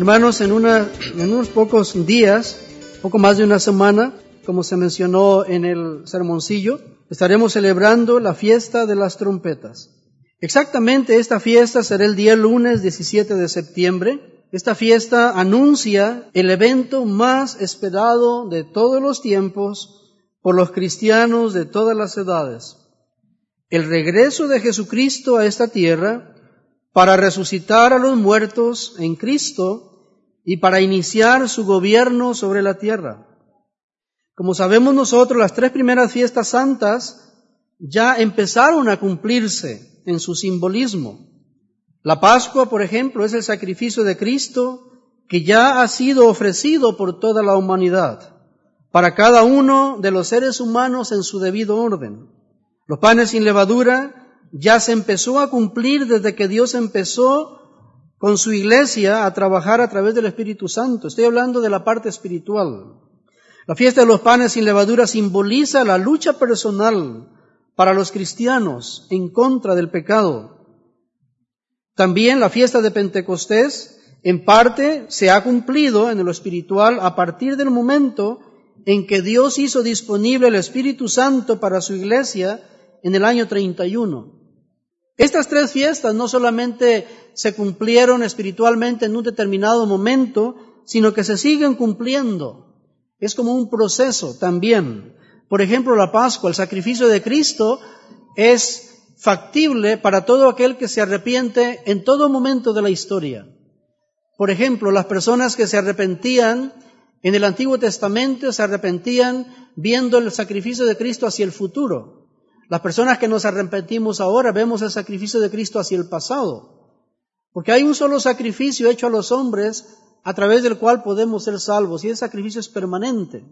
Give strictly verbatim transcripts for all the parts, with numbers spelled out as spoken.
Hermanos, en, una, en unos pocos días, poco más de una semana, como se mencionó en el sermoncillo, estaremos celebrando la fiesta de las trompetas. Exactamente esta fiesta será el día lunes diecisiete de septiembre. Esta fiesta anuncia el evento más esperado de todos los tiempos por los cristianos de todas las edades. El regreso de Jesucristo a esta tierra para resucitar a los muertos en Cristo y para iniciar su gobierno sobre la tierra. Como sabemos nosotros, las tres primeras fiestas santas ya empezaron a cumplirse en su simbolismo. La Pascua, por ejemplo, es el sacrificio de Cristo que ya ha sido ofrecido por toda la humanidad, para cada uno de los seres humanos en su debido orden. Los panes sin levadura ya se empezó a cumplir desde que Dios empezó con su iglesia a trabajar a través del Espíritu Santo. Estoy hablando de la parte espiritual. La fiesta de los panes sin levadura simboliza la lucha personal para los cristianos en contra del pecado. También la fiesta de Pentecostés, en parte, se ha cumplido en lo espiritual a partir del momento en que Dios hizo disponible el Espíritu Santo para su iglesia en el año treinta y uno. Estas tres fiestas no solamente se cumplieron espiritualmente en un determinado momento, sino que se siguen cumpliendo. Es como un proceso también. Por ejemplo, la Pascua, el sacrificio de Cristo, es factible para todo aquel que se arrepiente en todo momento de la historia. Por ejemplo, las personas que se arrepentían en el Antiguo Testamento se arrepentían viendo el sacrificio de Cristo hacia el futuro. Las personas que nos arrepentimos ahora vemos el sacrificio de Cristo hacia el pasado. Porque hay un solo sacrificio hecho a los hombres a través del cual podemos ser salvos, y el sacrificio es permanente.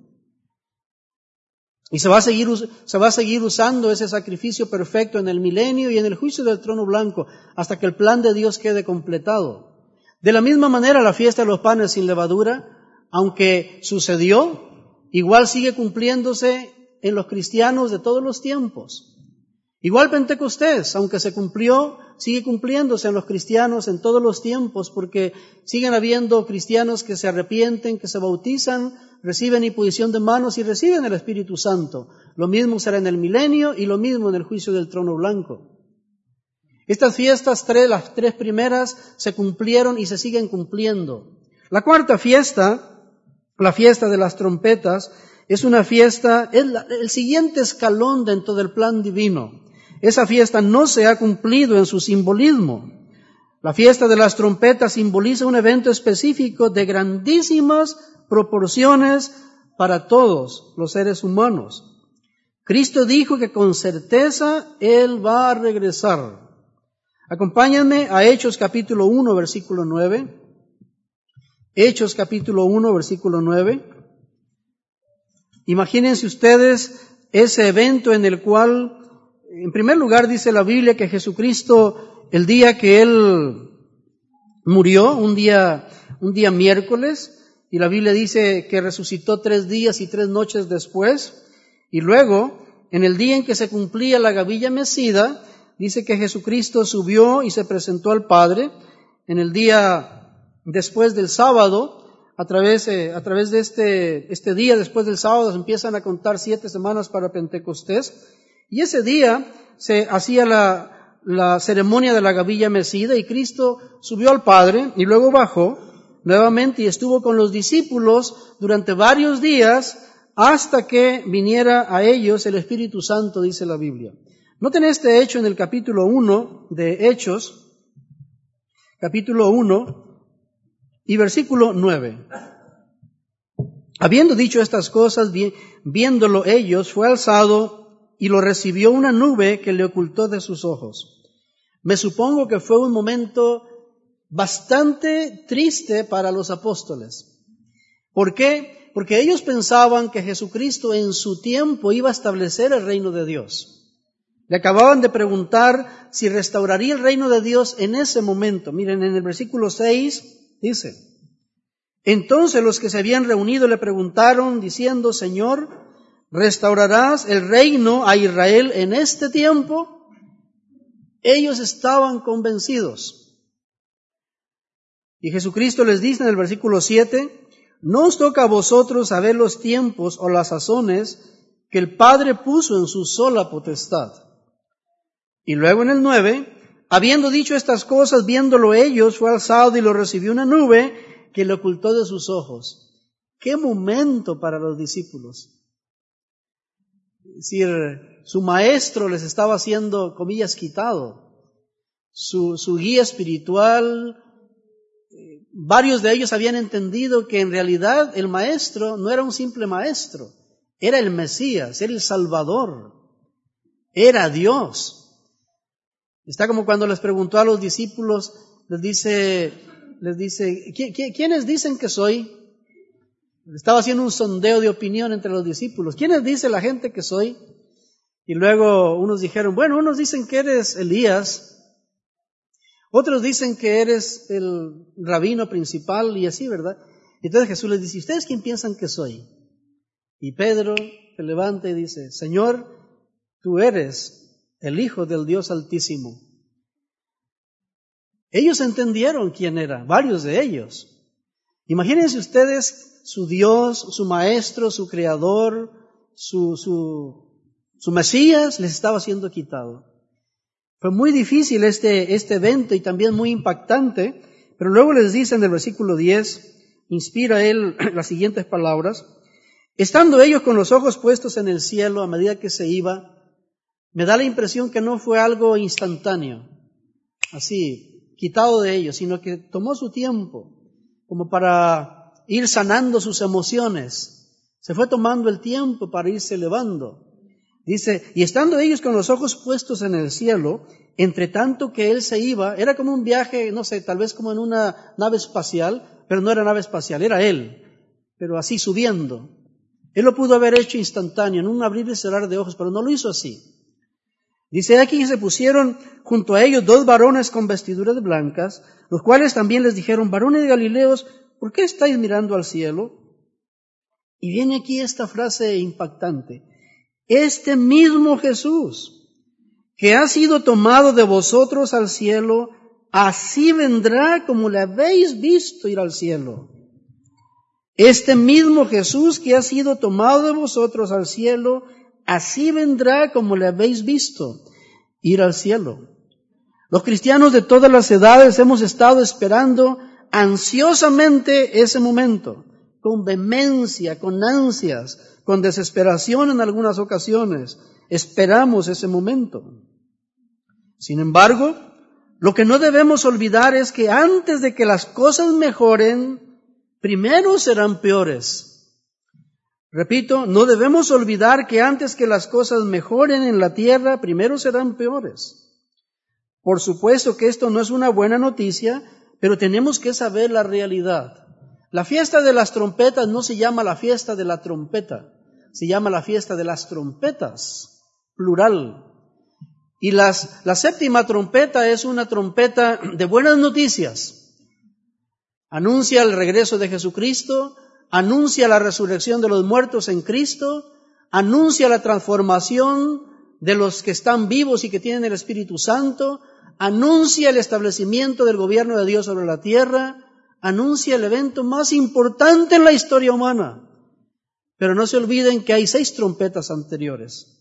Y se va a seguir, se va a seguir usando ese sacrificio perfecto en el milenio y en el juicio del trono blanco, hasta que el plan de Dios quede completado. De la misma manera, la fiesta de los panes sin levadura, aunque sucedió, igual sigue cumpliéndose en los cristianos de todos los tiempos. Igual Pentecostés, aunque se cumplió, sigue cumpliéndose en los cristianos en todos los tiempos, porque siguen habiendo cristianos que se arrepienten, que se bautizan, reciben imposición de manos y reciben el Espíritu Santo. Lo mismo será en el milenio y lo mismo en el juicio del trono blanco. Estas fiestas, tres, las tres primeras, se cumplieron y se siguen cumpliendo. La cuarta fiesta, la fiesta de las trompetas, es una fiesta, es la, el siguiente escalón dentro del plan divino. Esa fiesta no se ha cumplido en su simbolismo. La fiesta de las trompetas simboliza un evento específico de grandísimas proporciones para todos los seres humanos. Cristo dijo que con certeza Él va a regresar. Acompáñenme a Hechos capítulo uno, versículo nueve. Hechos capítulo uno, versículo nueve. Imagínense ustedes ese evento en el cual, en primer lugar, dice la Biblia que Jesucristo, el día que Él murió, un día, un día miércoles, y la Biblia dice que resucitó tres días y tres noches después, y luego, en el día en que se cumplía la gavilla mecida, dice que Jesucristo subió y se presentó al Padre. En el día después del sábado, A través, eh, a través de este, este día, después del sábado, se empiezan a contar siete semanas para Pentecostés. Y ese día se hacía la, la ceremonia de la gavilla mecida y Cristo subió al Padre y luego bajó nuevamente y estuvo con los discípulos durante varios días hasta que viniera a ellos el Espíritu Santo, dice la Biblia. Noten este hecho en el capítulo uno de Hechos, capítulo uno, y versículo nueve. Habiendo dicho estas cosas, viéndolo ellos, fue alzado y lo recibió una nube que le ocultó de sus ojos. Me supongo que fue un momento bastante triste para los apóstoles. ¿Por qué? Porque ellos pensaban que Jesucristo en su tiempo iba a establecer el reino de Dios. Le acababan de preguntar si restauraría el reino de Dios en ese momento. Miren, en el versículo seis, dice, entonces los que se habían reunido le preguntaron diciendo, Señor, ¿restaurarás el reino a Israel en este tiempo? Ellos estaban convencidos Y Jesucristo les dice en el versículo siete, no os toca a vosotros saber los tiempos o las sazones que el Padre puso en su sola potestad. Y luego en el nueve, habiendo dicho estas cosas, viéndolo ellos, fue alzado y lo recibió una nube que le ocultó de sus ojos. ¡Qué momento para los discípulos! Es decir, su maestro les estaba haciendo, comillas, quitado. Su, su guía espiritual, eh, varios de ellos habían entendido que en realidad el maestro no era un simple maestro, era el Mesías, era el Salvador, era Dios. Está como cuando les preguntó a los discípulos, les dice, les dice, ¿quiénes dicen que soy? Estaba haciendo un sondeo de opinión entre los discípulos. ¿Quiénes dice la gente que soy? Y luego unos dijeron, bueno, unos dicen que eres Elías, otros dicen que eres el rabino principal y así, ¿verdad? Y entonces Jesús les dice, ¿ustedes quién piensan que soy? Y Pedro se levanta y dice, Señor, tú eres el Hijo del Dios Altísimo. Ellos entendieron quién era, varios de ellos. Imagínense ustedes su Dios, su Maestro, su Creador, su, su, su Mesías les estaba siendo quitado. Fue muy difícil este, este evento y también muy impactante, pero luego les dice en el versículo diez, inspira él las siguientes palabras, estando ellos con los ojos puestos en el cielo a medida que se iba, me da la impresión que no fue algo instantáneo, así, quitado de ellos, sino que tomó su tiempo como para ir sanando sus emociones. Se fue tomando el tiempo para irse elevando. Dice, y estando ellos con los ojos puestos en el cielo, entre tanto que él se iba, era como un viaje, no sé, tal vez como en una nave espacial, pero no era nave espacial, era él, pero así subiendo. Él lo pudo haber hecho instantáneo, en un abrir y cerrar de ojos, pero no lo hizo así. Dice aquí que se pusieron junto a ellos dos varones con vestiduras blancas, los cuales también les dijeron, varones de Galileos, ¿por qué estáis mirando al cielo? Y viene aquí esta frase impactante. Este mismo Jesús, que ha sido tomado de vosotros al cielo, así vendrá como le habéis visto ir al cielo. Este mismo Jesús que ha sido tomado de vosotros al cielo, así vendrá como le habéis visto ir al cielo. Los cristianos de todas las edades hemos estado esperando ansiosamente ese momento, con vehemencia, con ansias, con desesperación en algunas ocasiones. Esperamos ese momento. Sin embargo, lo que no debemos olvidar es que antes de que las cosas mejoren, primero serán peores. Repito, no debemos olvidar que antes que las cosas mejoren en la tierra, primero serán peores. Por supuesto que esto no es una buena noticia, pero tenemos que saber la realidad. La fiesta de las trompetas no se llama la fiesta de la trompeta, se llama la fiesta de las trompetas, plural. Y las, la séptima trompeta es una trompeta de buenas noticias. Anuncia el regreso de Jesucristo, anuncia la resurrección de los muertos en Cristo, anuncia la transformación de los que están vivos y que tienen el Espíritu Santo, anuncia el establecimiento del gobierno de Dios sobre la tierra, anuncia el evento más importante en la historia humana. Pero no se olviden que hay seis trompetas anteriores.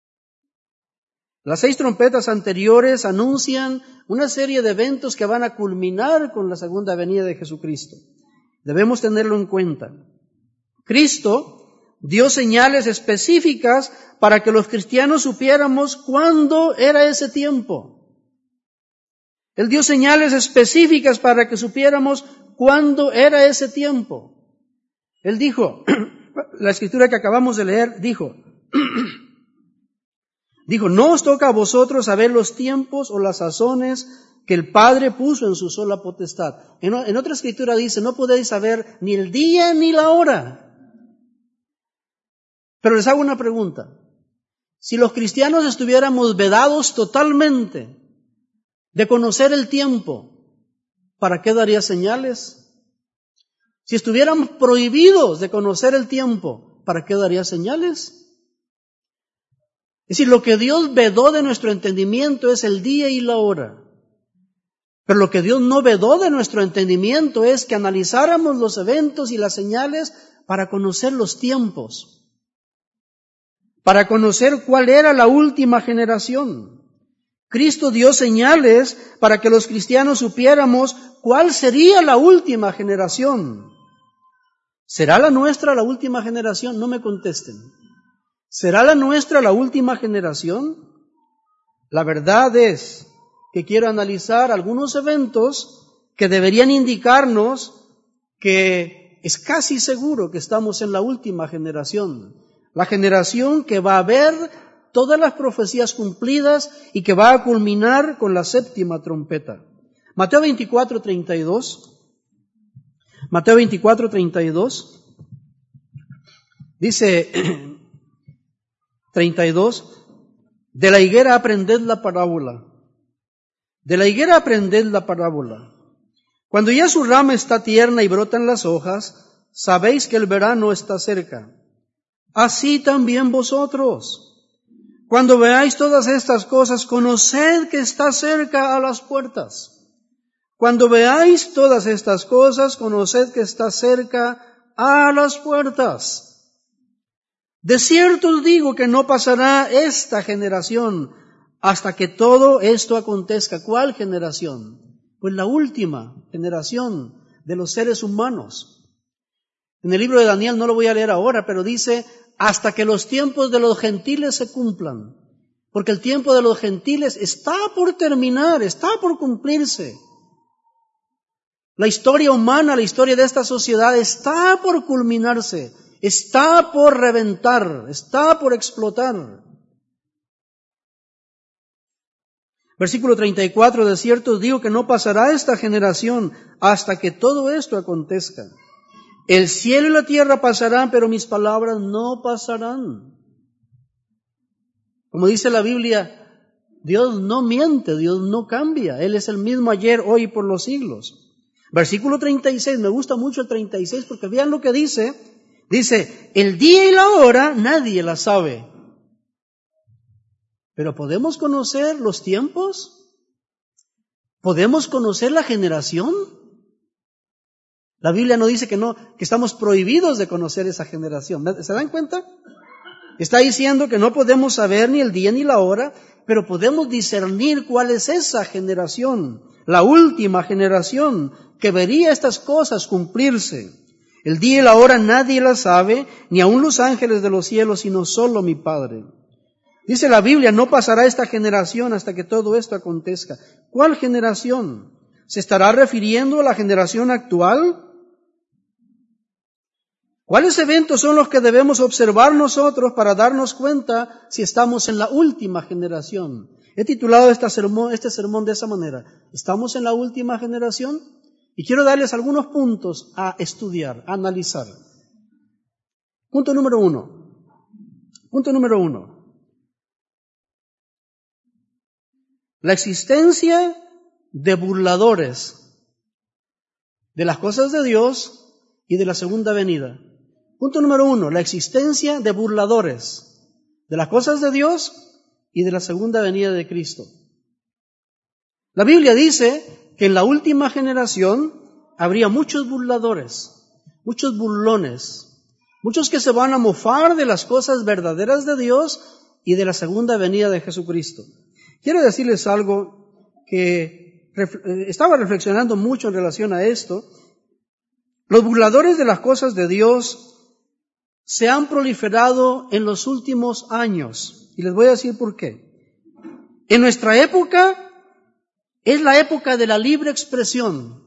Las seis trompetas anteriores anuncian una serie de eventos que van a culminar con la segunda venida de Jesucristo. Debemos tenerlo en cuenta. Cristo dio señales específicas para que los cristianos supiéramos cuándo era ese tiempo. Él dio señales específicas para que supiéramos cuándo era ese tiempo. Él dijo, la escritura que acabamos de leer, dijo, dijo, no os toca a vosotros saber los tiempos o las sazones que el Padre puso en su sola potestad. En, en otra escritura dice, no podéis saber ni el día ni la hora. Pero les hago una pregunta. Si los cristianos estuviéramos vedados totalmente de conocer el tiempo, ¿para qué daría señales? Si estuviéramos prohibidos de conocer el tiempo, ¿para qué daría señales? Es decir, lo que Dios vedó de nuestro entendimiento es el día y la hora. Pero lo que Dios no vedó de nuestro entendimiento es que analizáramos los eventos y las señales para conocer los tiempos, para conocer cuál era la última generación. Cristo dio señales para que los cristianos supiéramos cuál sería la última generación. ¿Será la nuestra la última generación? No me contesten. ¿Será la nuestra la última generación? La verdad es que quiero analizar algunos eventos que deberían indicarnos que es casi seguro que estamos en la última generación. La generación que va a ver todas las profecías cumplidas y que va a culminar con la séptima trompeta. Mateo veinticuatro, treinta y dos. Mateo veinticuatro, treinta y dos. Dice treinta y dos, de la higuera aprended la parábola. De la higuera aprended la parábola. Cuando ya su rama está tierna y brotan las hojas, sabéis que el verano está cerca. Así también vosotros. Cuando veáis todas estas cosas, conoced que está cerca a las puertas. Cuando veáis todas estas cosas, conoced que está cerca a las puertas. De cierto os digo que no pasará esta generación hasta que todo esto acontezca. ¿Cuál generación? Pues la última generación de los seres humanos. En el libro de Daniel, no lo voy a leer ahora, pero dice, hasta que los tiempos de los gentiles se cumplan. Porque el tiempo de los gentiles está por terminar, está por cumplirse. La historia humana, la historia de esta sociedad está por culminarse, está por reventar, está por explotar. Versículo treinta y cuatro, de cierto os digo que no pasará esta generación hasta que todo esto acontezca. El cielo y la tierra pasarán, pero mis palabras no pasarán. Como dice la Biblia, Dios no miente, Dios no cambia. Él es el mismo ayer, hoy y por los siglos. Versículo treinta y seis, me gusta mucho el treinta y seis porque vean lo que dice. Dice, el día y la hora nadie la sabe. Pero ¿podemos conocer los tiempos? ¿Podemos conocer la generación? La Biblia no dice que no, que estamos prohibidos de conocer esa generación. ¿Se dan cuenta? Está diciendo que no podemos saber ni el día ni la hora, pero podemos discernir cuál es esa generación, la última generación que vería estas cosas cumplirse. El día y la hora nadie la sabe, ni aun los ángeles de los cielos, sino solo mi Padre. Dice la Biblia, no pasará esta generación hasta que todo esto acontezca. ¿Cuál generación? ¿Se estará refiriendo a la generación actual? ¿Cuáles eventos son los que debemos observar nosotros para darnos cuenta si estamos en la última generación? He titulado este sermón, este sermón de esa manera. ¿Estamos en la última generación? Y quiero darles algunos puntos a estudiar, a analizar. Punto número uno. Punto número uno. La existencia de burladores de las cosas de Dios y de la segunda venida. Punto número uno, la existencia de burladores de las cosas de Dios y de la segunda venida de Cristo. La Biblia dice que en la última generación habría muchos burladores, muchos burlones, muchos que se van a mofar de las cosas verdaderas de Dios y de la segunda venida de Jesucristo. Quiero decirles algo que estaba reflexionando mucho en relación a esto. Los burladores de las cosas de Dios se han proliferado en los últimos años. Y les voy a decir por qué. En nuestra época es la época de la libre expresión.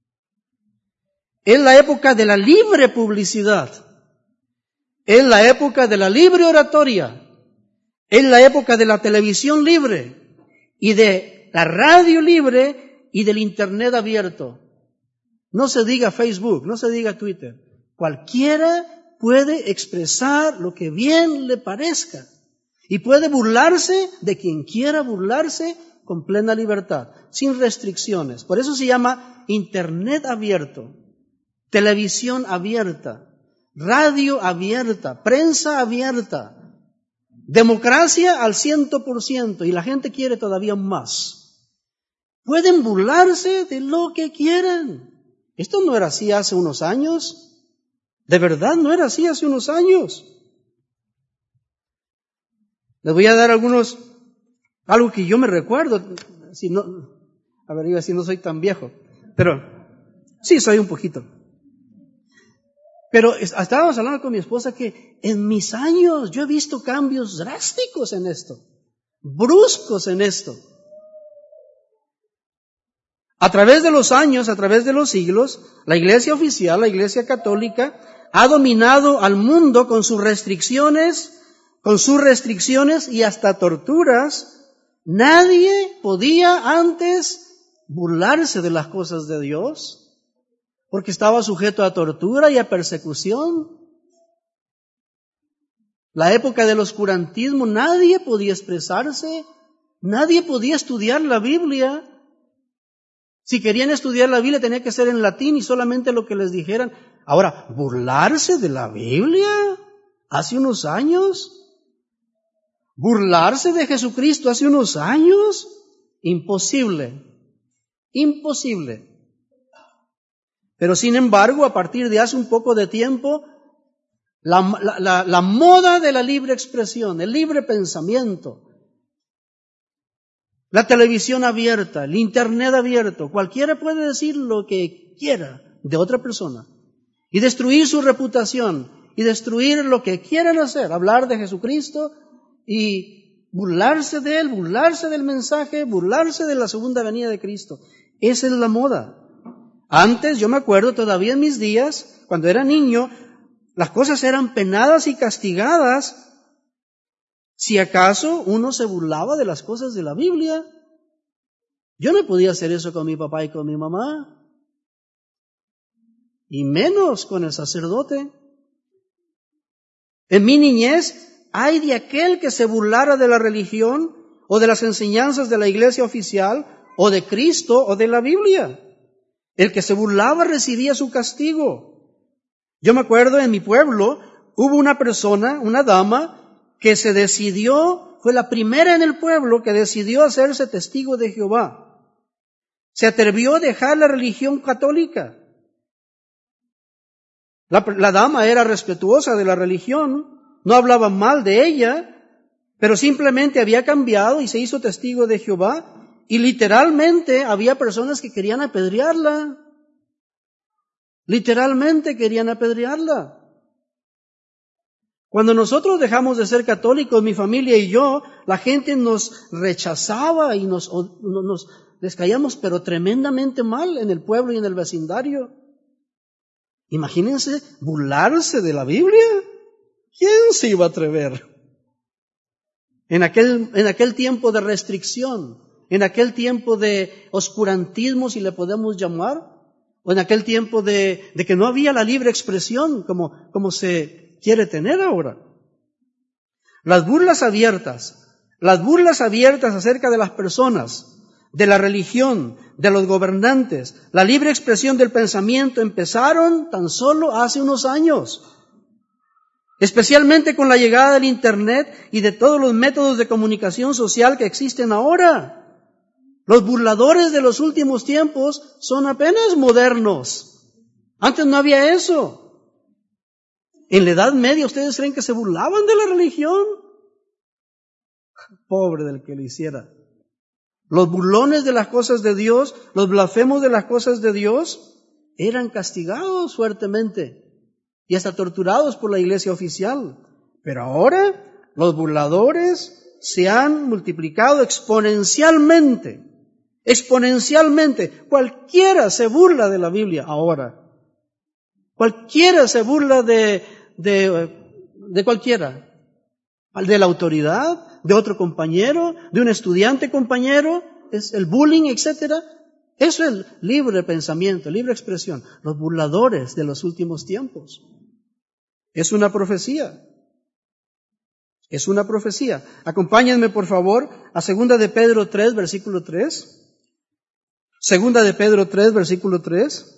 Es la época de la libre publicidad. Es la época de la libre oratoria. Es la época de la televisión libre y de la radio libre y del Internet abierto. No se diga Facebook, no se diga Twitter. Cualquiera puede expresar lo que bien le parezca y puede burlarse de quien quiera burlarse con plena libertad, sin restricciones. Por eso se llama Internet abierto, televisión abierta, radio abierta, prensa abierta, democracia al ciento por ciento y la gente quiere todavía más. Pueden burlarse de lo que quieran. Esto no era así hace unos años. De verdad no era así hace unos años. Les voy a dar algunos, algo que yo me recuerdo. Si no, a ver, iba a decir, no soy tan viejo, pero sí soy un poquito. Pero estábamos hablando con mi esposa que en mis años yo he visto cambios drásticos en esto, bruscos en esto. A través de los años, a través de los siglos, la iglesia oficial, la iglesia católica, ha dominado al mundo con sus restricciones, con sus restricciones y hasta torturas. Nadie podía antes burlarse de las cosas de Dios, porque estaba sujeto a tortura y a persecución. La época del oscurantismo, nadie podía expresarse, nadie podía estudiar la Biblia. Si querían estudiar la Biblia tenía que ser en latín y solamente lo que les dijeran. Ahora, ¿burlarse de la Biblia hace unos años? ¿Burlarse de Jesucristo hace unos años? Imposible, imposible. Pero sin embargo, a partir de hace un poco de tiempo, la, la, la, la moda de la libre expresión, el libre pensamiento, la televisión abierta, el internet abierto, cualquiera puede decir lo que quiera de otra persona y destruir su reputación y destruir lo que quieran hacer, hablar de Jesucristo y burlarse de Él, burlarse del mensaje, burlarse de la segunda venida de Cristo. Esa es la moda. Antes, yo me acuerdo todavía en mis días, cuando era niño, las cosas eran penadas y castigadas si acaso uno se burlaba de las cosas de la Biblia. Yo no podía hacer eso con mi papá y con mi mamá, y menos con el sacerdote. En mi niñez, ay de aquel que se burlara de la religión o de las enseñanzas de la iglesia oficial o de Cristo o de la Biblia. El que se burlaba recibía su castigo. Yo me acuerdo en mi pueblo hubo una persona, una dama, que se decidió, fue la primera en el pueblo que decidió hacerse testigo de Jehová. Se atrevió a dejar la religión católica. La, la dama era respetuosa de la religión, no hablaba mal de ella, pero simplemente había cambiado y se hizo testigo de Jehová. Y literalmente había personas que querían apedrearla. Literalmente querían apedrearla. Cuando nosotros dejamos de ser católicos, mi familia y yo, la gente nos rechazaba y nos, nos les caíamos pero tremendamente mal en el pueblo y en el vecindario. Imagínense burlarse de la Biblia. ¿Quién se iba a atrever? En aquel, en aquel tiempo de restricción, en aquel tiempo de oscurantismo, si le podemos llamar, o en aquel tiempo de, de que no había la libre expresión como, como se quiere tener ahora. Las burlas abiertas, las burlas abiertas acerca de las personas, de la religión, de los gobernantes, la libre expresión del pensamiento empezaron tan solo hace unos años. Especialmente con la llegada del Internet y de todos los métodos de comunicación social que existen ahora. Los burladores de los últimos tiempos son apenas modernos. Antes no había eso. En la Edad Media, ¿ustedes creen que se burlaban de la religión? Pobre del que lo hiciera. Los burlones de las cosas de Dios, los blasfemos de las cosas de Dios, eran castigados fuertemente y hasta torturados por la iglesia oficial. Pero ahora los burladores se han multiplicado exponencialmente. Exponencialmente. Cualquiera se burla de la Biblia ahora. Cualquiera se burla de, de, de cualquiera. De la autoridad, de otro compañero, de un estudiante compañero, es el bullying, etcétera. Eso es libre pensamiento, libre expresión. Los burladores de los últimos tiempos. Es una profecía. Es una profecía. Acompáñenme, por favor, a Segunda de Pedro tres, versículo tres. Segunda de Pedro tres, versículo tres.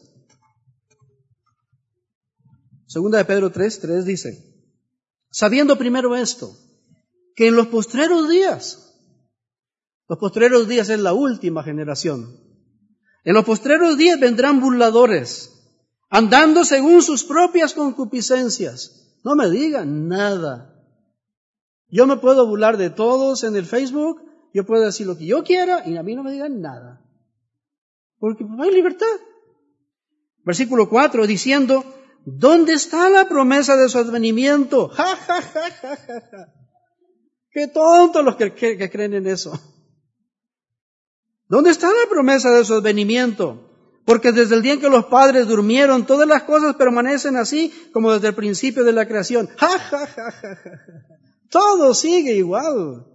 Segunda de Pedro tres, tres dice: sabiendo primero esto, que en los postreros días Los postreros días es la última generación. En los postreros días vendrán burladores, andando según sus propias concupiscencias. No me digan nada. Yo me puedo burlar de todos en el Facebook, yo puedo decir lo que yo quiera y a mí no me digan nada. Porque hay libertad. Versículo cuatro, diciendo, ¿dónde está la promesa de su advenimiento? Ja, ja, ja, ja, ja, ja. Qué tontos los que, que, que creen en eso. ¿Dónde está la promesa de su advenimiento? Porque desde el día en que los padres durmieron, todas las cosas permanecen así como desde el principio de la creación. Ja, ja, ja, ja, ja. Todo sigue igual.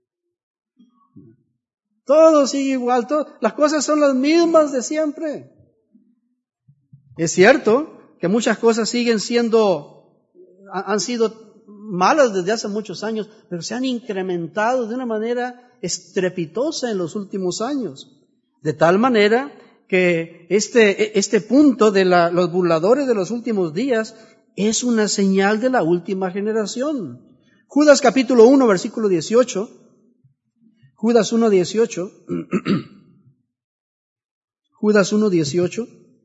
Todo sigue igual. Todo, las cosas son las mismas de siempre. Es cierto que muchas cosas siguen siendo, han sido malas desde hace muchos años, pero se han incrementado de una manera estrepitosa en los últimos años. De tal manera que este, este punto de la, los burladores de los últimos días es una señal de la última generación. Judas capítulo uno, versículo dieciocho. Judas uno, dieciocho. Judas uno, dieciocho.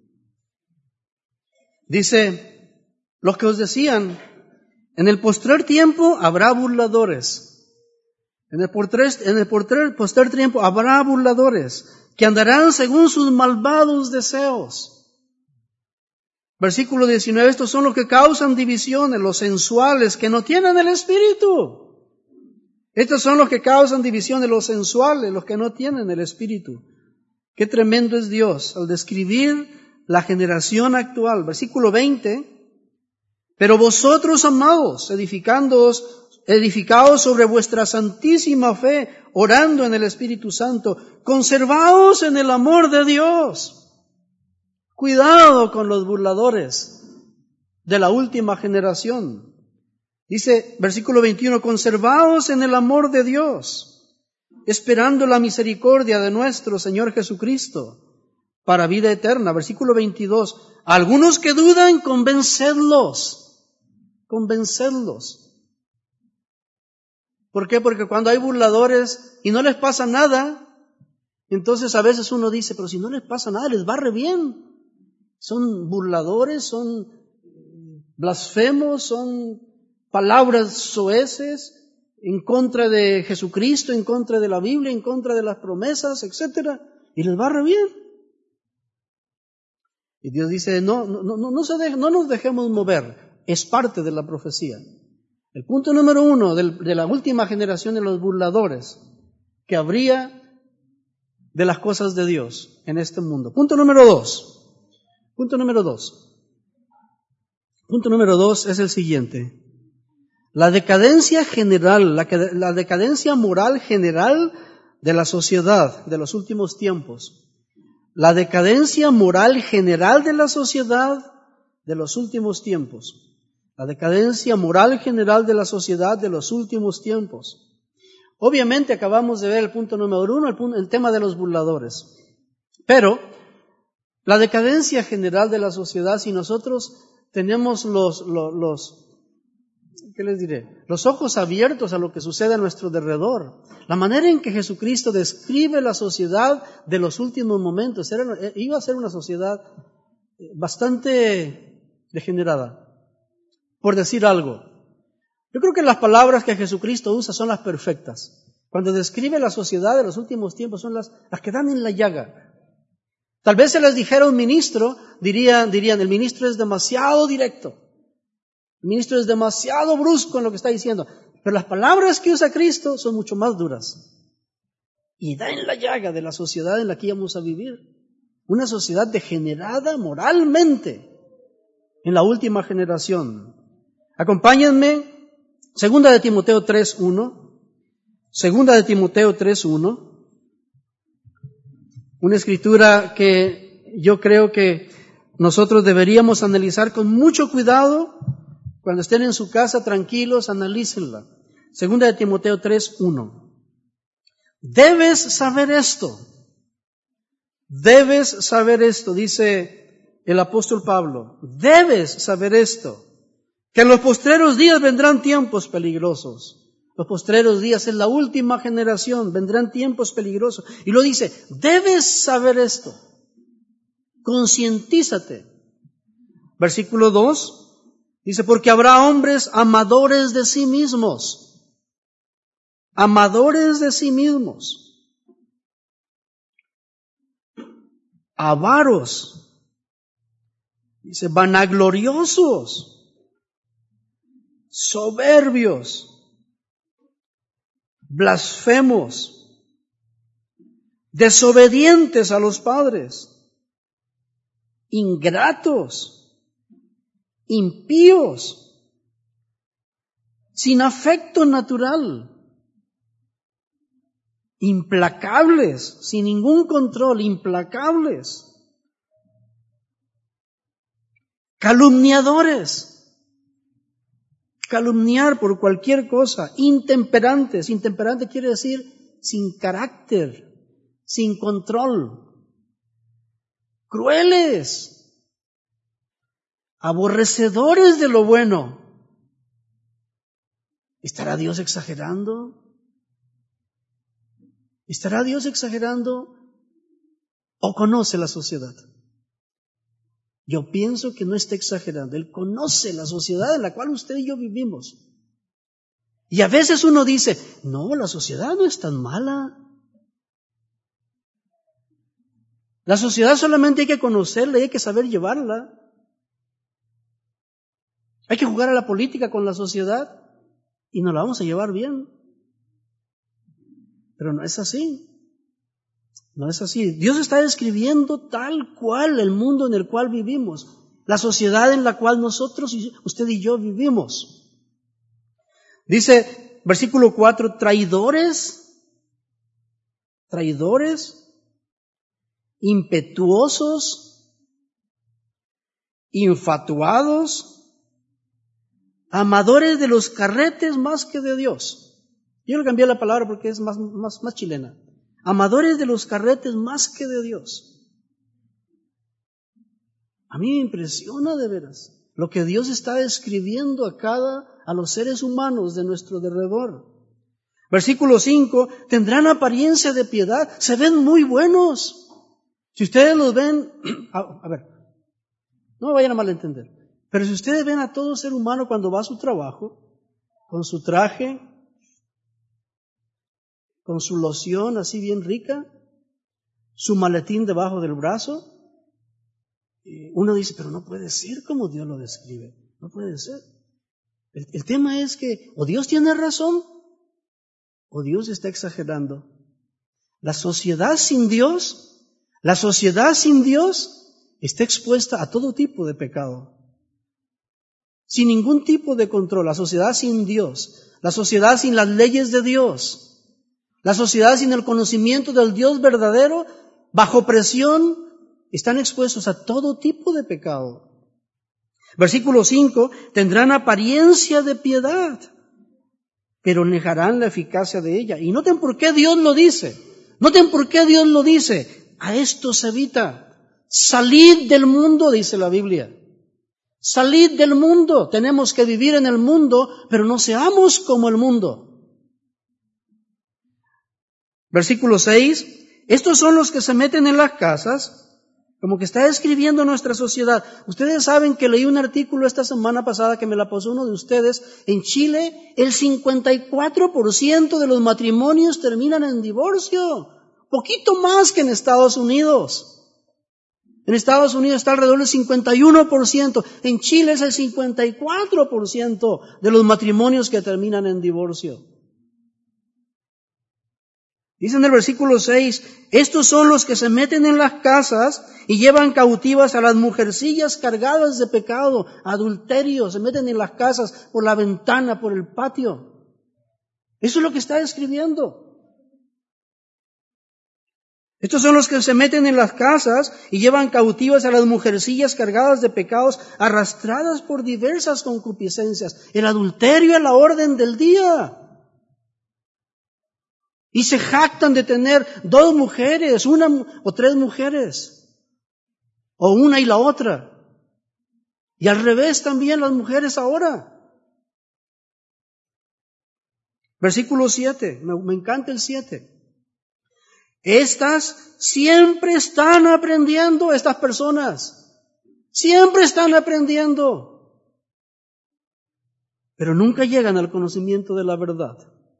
Dice, los que os decían, en el postrer tiempo habrá burladores. En el postrer, en el postrer, postrer tiempo habrá burladores que andarán según sus malvados deseos. Versículo diecinueve, estos son los que causan divisiones, los sensuales, que no tienen el Espíritu. Estos son los que causan divisiones, los sensuales, los que no tienen el Espíritu. Qué tremendo es Dios al describir la generación actual. Versículo veinte, pero vosotros, amados, edificándoos, edificaos sobre vuestra santísima fe, orando en el Espíritu Santo, conservaos en el amor de Dios. Cuidado con los burladores de la última generación. Dice, versículo veintiuno, conservaos en el amor de Dios, esperando la misericordia de nuestro Señor Jesucristo, para vida eterna. Versículo veintidós, algunos que dudan, convencedlos, convencedlos. ¿Por qué? Porque cuando hay burladores y no les pasa nada, entonces a veces uno dice, pero si no les pasa nada, les va re bien. Son burladores, son blasfemos, son palabras soeces en contra de Jesucristo, en contra de la Biblia, en contra de las promesas, etcétera, y les va re bien. Y Dios dice, no, no, no, no, se deje, no nos dejemos mover, es parte de la profecía. El punto número uno de, de la última generación de los burladores que habría de las cosas de Dios en este mundo. Punto número dos. Punto número dos. Punto número dos es el siguiente. La decadencia general, la, la decadencia moral general de la sociedad de los últimos tiempos. La decadencia moral general de la sociedad de los últimos tiempos. La decadencia moral general de la sociedad de los últimos tiempos. Obviamente acabamos de ver el punto número uno, el, punto, el tema de los burladores. Pero la decadencia general de la sociedad, si nosotros tenemos los, los, los, ¿qué les diré? Los ojos abiertos a lo que sucede a nuestro alrededor. La manera en que Jesucristo describe la sociedad de los últimos momentos, era, iba a ser una sociedad bastante degenerada. Por decir algo, yo creo que las palabras que Jesucristo usa son las perfectas. Cuando describe la sociedad de los últimos tiempos son las, las que dan en la llaga. Tal vez se les dijera a un ministro, dirían, dirían, el ministro es demasiado directo, el ministro es demasiado brusco en lo que está diciendo, pero las palabras que usa Cristo son mucho más duras. Y da en la llaga de la sociedad en la que íbamos a vivir. Una sociedad degenerada moralmente en la última generación. Acompáñenme, segunda de Timoteo tres uno, segunda de Timoteo tres uno, una escritura que yo creo que nosotros deberíamos analizar con mucho cuidado. Cuando estén en su casa tranquilos, analícenla. Segunda de Timoteo tres uno. Debes saber esto, debes saber esto, dice el apóstol Pablo, debes saber esto, que en los postreros días vendrán tiempos peligrosos. Los postreros días es la última generación, vendrán tiempos peligrosos. Y lo dice, debes saber esto, concientízate. Versículo dos, dice, porque habrá hombres amadores de sí mismos, amadores de sí mismos, avaros, dice, vanagloriosos, soberbios, blasfemos, desobedientes a los padres, ingratos, impíos, sin afecto natural, implacables, sin ningún control, implacables, calumniadores, calumniar por cualquier cosa, intemperantes. Intemperante quiere decir sin carácter, sin control, crueles, aborrecedores de lo bueno. ¿Estará Dios exagerando? ¿Estará Dios exagerando o conoce la sociedad? Yo pienso que no está exagerando. Él conoce la sociedad en la cual usted y yo vivimos. Y a veces uno dice, no, la sociedad no es tan mala. La sociedad solamente hay que conocerla y hay que saber llevarla. Hay que jugar a la política con la sociedad y nos la vamos a llevar bien. Pero no es así. No es así. Dios está describiendo tal cual el mundo en el cual vivimos, la sociedad en la cual nosotros, usted y yo vivimos. Dice, versículo cuatro, traidores, traidores, impetuosos, infatuados, amadores de los carretes más que de Dios. Yo le cambié la palabra porque es más, más, más chilena. Amadores de los carretes más que de Dios. A mí me impresiona de veras lo que Dios está describiendo a cada, a los seres humanos de nuestro derredor. Versículo cinco, tendrán apariencia de piedad, se ven muy buenos. Si ustedes los ven, a, a ver, no me vayan a malentender, pero si ustedes ven a todo ser humano cuando va a su trabajo, con su traje, con su loción así bien rica, su maletín debajo del brazo, uno dice, pero no puede ser como Dios lo describe, no puede ser. El, el tema es que o Dios tiene razón o Dios está exagerando. La sociedad sin Dios, la sociedad sin Dios está expuesta a todo tipo de pecado, sin ningún tipo de control. La sociedad sin Dios, la sociedad sin las leyes de Dios, la sociedad sin el conocimiento del Dios verdadero, bajo presión, están expuestos a todo tipo de pecado. Versículo cinco, tendrán apariencia de piedad, pero negarán la eficacia de ella. Y noten por qué Dios lo dice. Noten por qué Dios lo dice. A esto se evita. Salid del mundo, dice la Biblia. Salid del mundo. Tenemos que vivir en el mundo, pero no seamos como el mundo. Versículo seis, estos son los que se meten en las casas, como que está describiendo nuestra sociedad. Ustedes saben que leí un artículo esta semana pasada que me la pasó uno de ustedes. En Chile, el cincuenta y cuatro por ciento de los matrimonios terminan en divorcio. Poquito más que en Estados Unidos. En Estados Unidos está alrededor del cincuenta y uno por ciento. En Chile es el cincuenta y cuatro por ciento de los matrimonios que terminan en divorcio. Dice en el versículo seis, estos son los que se meten en las casas y llevan cautivas a las mujercillas cargadas de pecado, adulterio, se meten en las casas por la ventana, por el patio. Eso es lo que está describiendo. Estos son los que se meten en las casas y llevan cautivas a las mujercillas cargadas de pecados, arrastradas por diversas concupiscencias. El adulterio es la orden del día. Y se jactan de tener dos mujeres, una o tres mujeres, o una y la otra. Y al revés también las mujeres ahora. Versículo siete, me, me encanta el siete. Estas siempre están aprendiendo, estas personas, siempre están aprendiendo, pero nunca llegan al conocimiento de la verdad.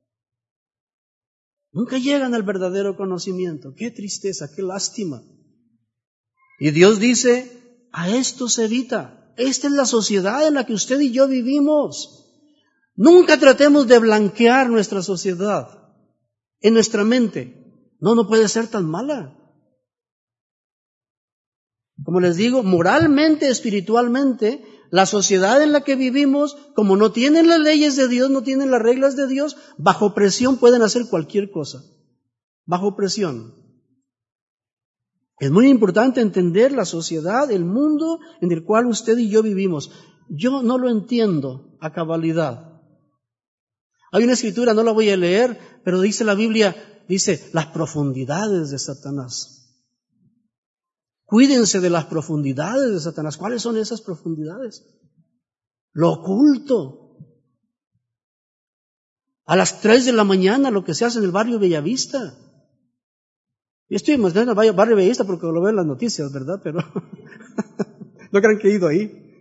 Nunca llegan al verdadero conocimiento. Qué tristeza, qué lástima. Y Dios dice, a esto se evita. Esta es la sociedad en la que usted y yo vivimos. Nunca tratemos de blanquear nuestra sociedad en nuestra mente. No, no puede ser tan mala. Como les digo, moralmente, espiritualmente, la sociedad en la que vivimos, como no tienen las leyes de Dios, no tienen las reglas de Dios, bajo presión pueden hacer cualquier cosa. Bajo presión. Es muy importante entender la sociedad, el mundo en el cual usted y yo vivimos. Yo no lo entiendo a cabalidad. Hay una escritura, no la voy a leer, pero dice la Biblia, dice, las profundidades de Satanás. Cuídense de las profundidades de Satanás. ¿Cuáles son esas profundidades? Lo oculto. A las tres de la mañana, lo que se hace en el barrio Bellavista. Yo estoy en el barrio Bellavista porque lo veo en las noticias, ¿verdad? Pero no crean que he ido ahí.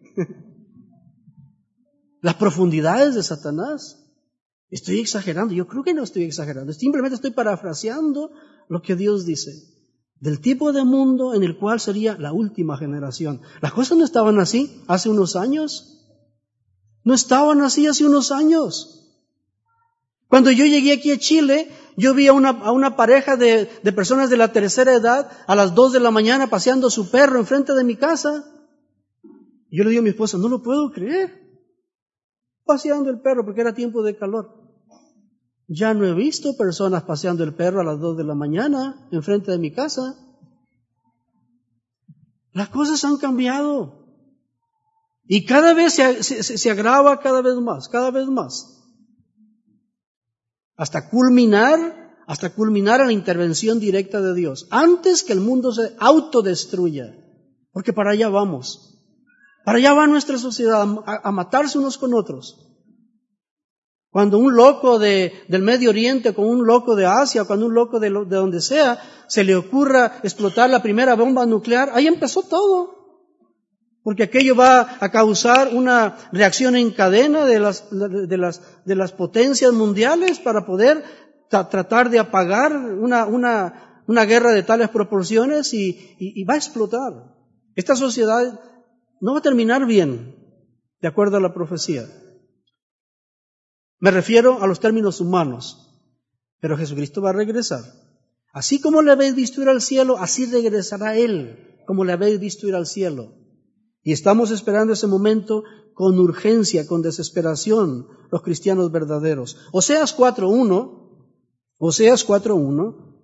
Las profundidades de Satanás. Estoy exagerando. Yo creo que no estoy exagerando. Simplemente estoy parafraseando lo que Dios dice. Del tipo de mundo en el cual sería la última generación. Las cosas no estaban así hace unos años. No estaban así hace unos años. Cuando yo llegué aquí a Chile, yo vi a una, a una pareja de, de personas de la tercera edad a las dos de la mañana paseando a su perro enfrente de mi casa. Y yo le digo a mi esposa, no lo puedo creer. Paseando el perro porque era tiempo de calor. Ya no he visto personas paseando el perro a las dos de la mañana enfrente de mi casa. Las cosas han cambiado. Y cada vez se, se, se agrava cada vez más, cada vez más. Hasta culminar, hasta culminar a la intervención directa de Dios. Antes que el mundo se autodestruya. Porque para allá vamos. Para allá va nuestra sociedad, a, a matarse unos con otros. Cuando un loco de, del Medio Oriente, con un loco de Asia, cuando un loco de, lo, de donde sea, se le ocurra explotar la primera bomba nuclear, ahí empezó todo. Porque aquello va a causar una reacción en cadena de las, de las, de las potencias mundiales para poder tra- tratar de apagar una, una, una guerra de tales proporciones y, y, y va a explotar. Esta sociedad no va a terminar bien, de acuerdo a la profecía. Me refiero a los términos humanos. Pero Jesucristo va a regresar. Así como le habéis visto ir al cielo, así regresará Él, como le habéis visto ir al cielo. Y estamos esperando ese momento con urgencia, con desesperación, los cristianos verdaderos. Oseas cuatro uno, Oseas cuatro uno,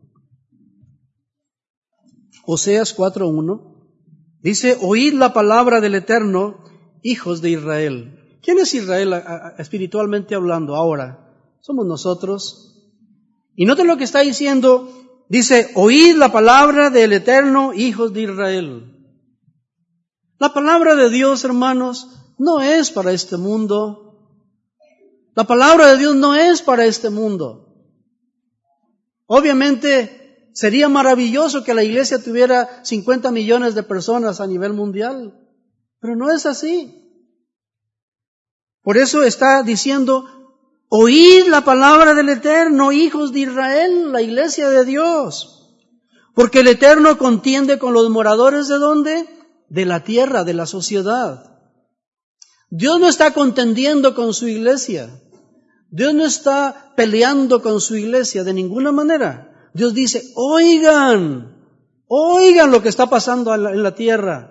Oseas cuatro uno, dice, oíd la palabra del Eterno, hijos de Israel. ¿Quién es Israel a, a, espiritualmente hablando ahora? Somos nosotros. Y noten lo que está diciendo. Dice, oíd la palabra del Eterno, hijos de Israel. La palabra de Dios, hermanos, no es para este mundo. La palabra de Dios no es para este mundo. Obviamente, sería maravilloso que la iglesia tuviera cincuenta millones de personas a nivel mundial. Pero no es así. Por eso está diciendo, oíd la palabra del Eterno, hijos de Israel, la iglesia de Dios. Porque el Eterno contiende con los moradores ¿de dónde? De la tierra, de la sociedad. Dios no está contendiendo con su iglesia. Dios no está peleando con su iglesia de ninguna manera. Dios dice, oigan, oigan lo que está pasando en la, en la tierra.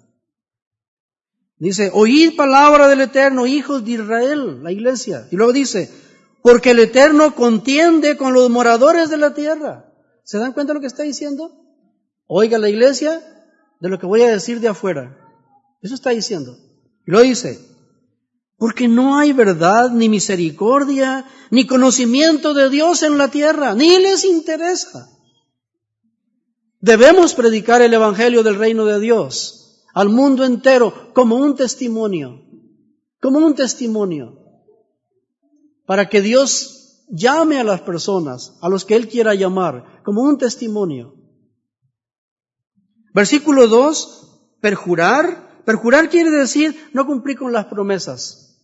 Dice, oíd palabra del Eterno, hijos de Israel, la iglesia. Y luego dice, porque el Eterno contiende con los moradores de la tierra. ¿Se dan cuenta de lo que está diciendo? Oiga la iglesia de lo que voy a decir de afuera. Eso está diciendo. Y luego dice, porque no hay verdad, ni misericordia, ni conocimiento de Dios en la tierra, ni les interesa. Debemos predicar el evangelio del reino de Dios al mundo entero como un testimonio, como un testimonio, para que Dios llame a las personas, a los que Él quiera llamar, como un testimonio. Versículo dos, perjurar. Perjurar quiere decir no cumplir con las promesas.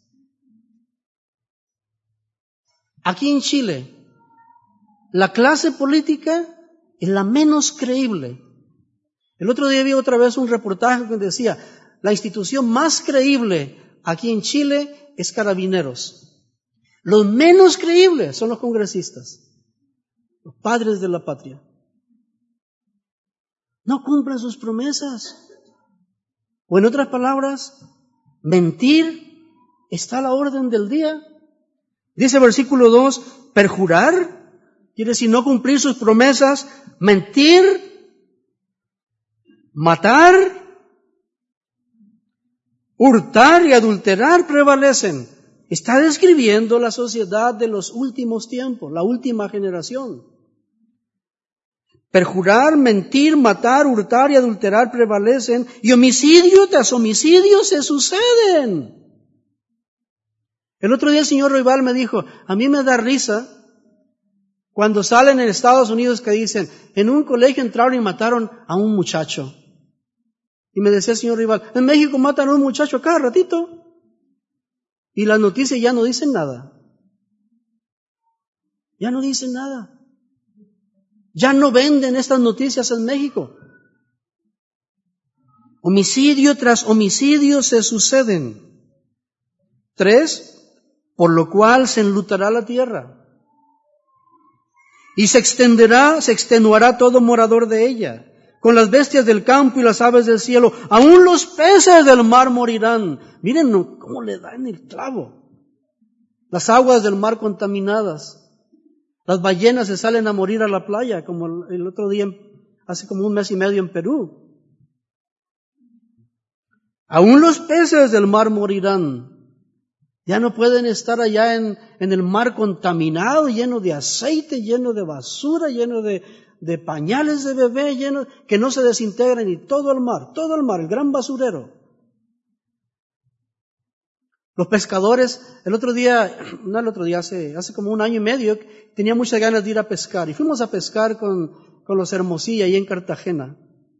Aquí en Chile, la clase política es la menos creíble. El otro día vi otra vez un reportaje que decía, la institución más creíble aquí en Chile es Carabineros. Los menos creíbles son los congresistas, los padres de la patria. No cumplen sus promesas. O en otras palabras, mentir está a la orden del día. Dice versículo dos, perjurar, quiere decir no cumplir sus promesas, mentir, matar, hurtar y adulterar prevalecen. Está describiendo la sociedad de los últimos tiempos, la última generación. Perjurar, mentir, matar, hurtar y adulterar prevalecen, y homicidio tras homicidio se suceden. El otro día el señor Roybal me dijo, a mí me da risa cuando salen en Estados Unidos que dicen, en un colegio entraron y mataron a un muchacho. Y me decía el señor Roybal, en México matan a un muchacho cada ratito. Y las noticias ya no dicen nada. Ya no dicen nada. Ya no venden estas noticias en México. Homicidio tras homicidio se suceden. Tres, por lo cual se enlutará la tierra. Y se extenderá, se extenuará todo morador de ella. Con las bestias del campo y las aves del cielo, aún los peces del mar morirán. Miren cómo le dan el clavo. Las aguas del mar contaminadas. Las ballenas se salen a morir a la playa, como el otro día, hace como un mes y medio en Perú. Aún los peces del mar morirán. Ya no pueden estar allá en, en el mar contaminado, lleno de aceite, lleno de basura, lleno de, de pañales de bebé, lleno, que no se desintegran, y todo el mar, todo el mar, el gran basurero. Los pescadores, el otro día, no el otro día, hace, hace como un año y medio, tenía muchas ganas de ir a pescar. Y fuimos a pescar con, con los Hermosilla ahí en Cartagena.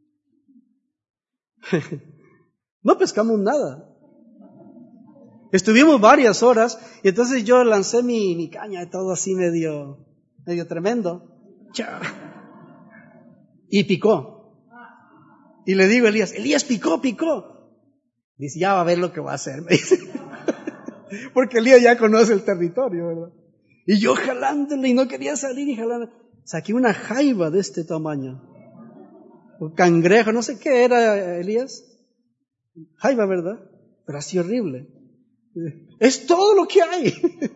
No pescamos nada. Estuvimos varias horas y entonces yo lancé mi, mi caña y todo así medio, medio tremendo. Y picó. Y le digo a Elías, Elías picó, picó. Dice, ya va a ver lo que va a hacer, me dice. Porque Elías ya conoce el territorio, ¿verdad? Y yo jalándole y no quería salir y jalando. Saqué una jaiba de este tamaño. O cangrejo, no sé qué era, Elías. Jaiba, ¿verdad? Pero así horrible. Es todo lo que hay.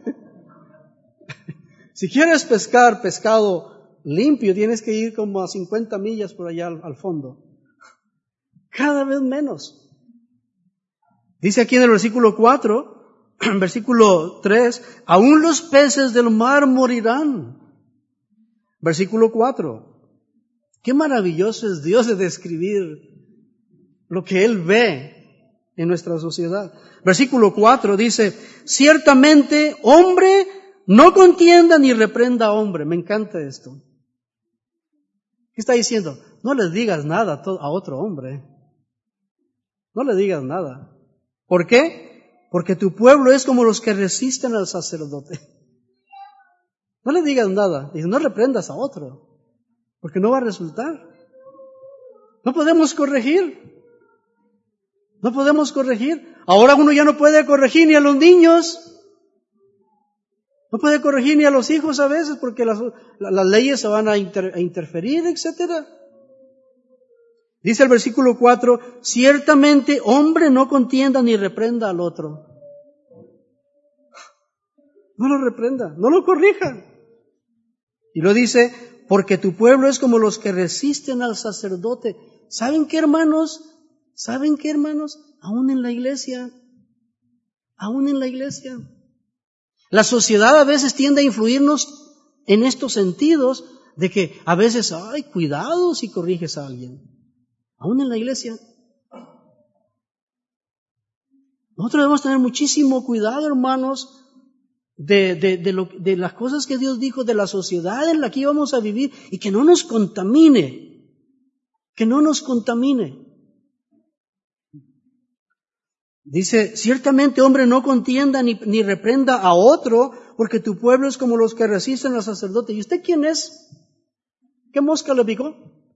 Si quieres pescar pescado limpio, tienes que ir como a cincuenta millas por allá al, al fondo. Cada vez menos. Dice aquí en el versículo cuatro, versículo tres, aún los peces del mar morirán. Versículo cuatro. Qué maravilloso es Dios de describir lo que Él ve en nuestra sociedad. Versículo cuatro dice, ciertamente hombre no contienda ni reprenda a hombre. Me encanta esto. ¿Qué está diciendo? No les digas nada a otro hombre. No le digas nada. ¿Por qué? Porque tu pueblo es como los que resisten al sacerdote. No le digas nada. Dice, no reprendas a otro. Porque no va a resultar. No podemos corregir. No podemos corregir. Ahora uno ya no puede corregir ni a los niños. No puede corregir ni a los hijos a veces porque las, las leyes se van a, inter, a interferir, etcétera. Dice el versículo cuatro, ciertamente hombre no contienda ni reprenda al otro. No lo reprenda, no lo corrija. Y lo dice, porque tu pueblo es como los que resisten al sacerdote. ¿Saben qué, hermanos? ¿Saben qué, hermanos? Aún en la iglesia, aún en la iglesia. La sociedad a veces tiende a influirnos en estos sentidos de que a veces, ay, cuidado si corriges a alguien. Aún en la iglesia. Nosotros debemos tener muchísimo cuidado, hermanos, de, de, de, lo, de las cosas que Dios dijo, de la sociedad en la que íbamos a vivir, y que no nos contamine, que no nos contamine. Dice, ciertamente hombre no contienda ni, ni reprenda a otro, porque tu pueblo es como los que resisten al sacerdote. ¿Y usted quién es? ¿Qué mosca le picó?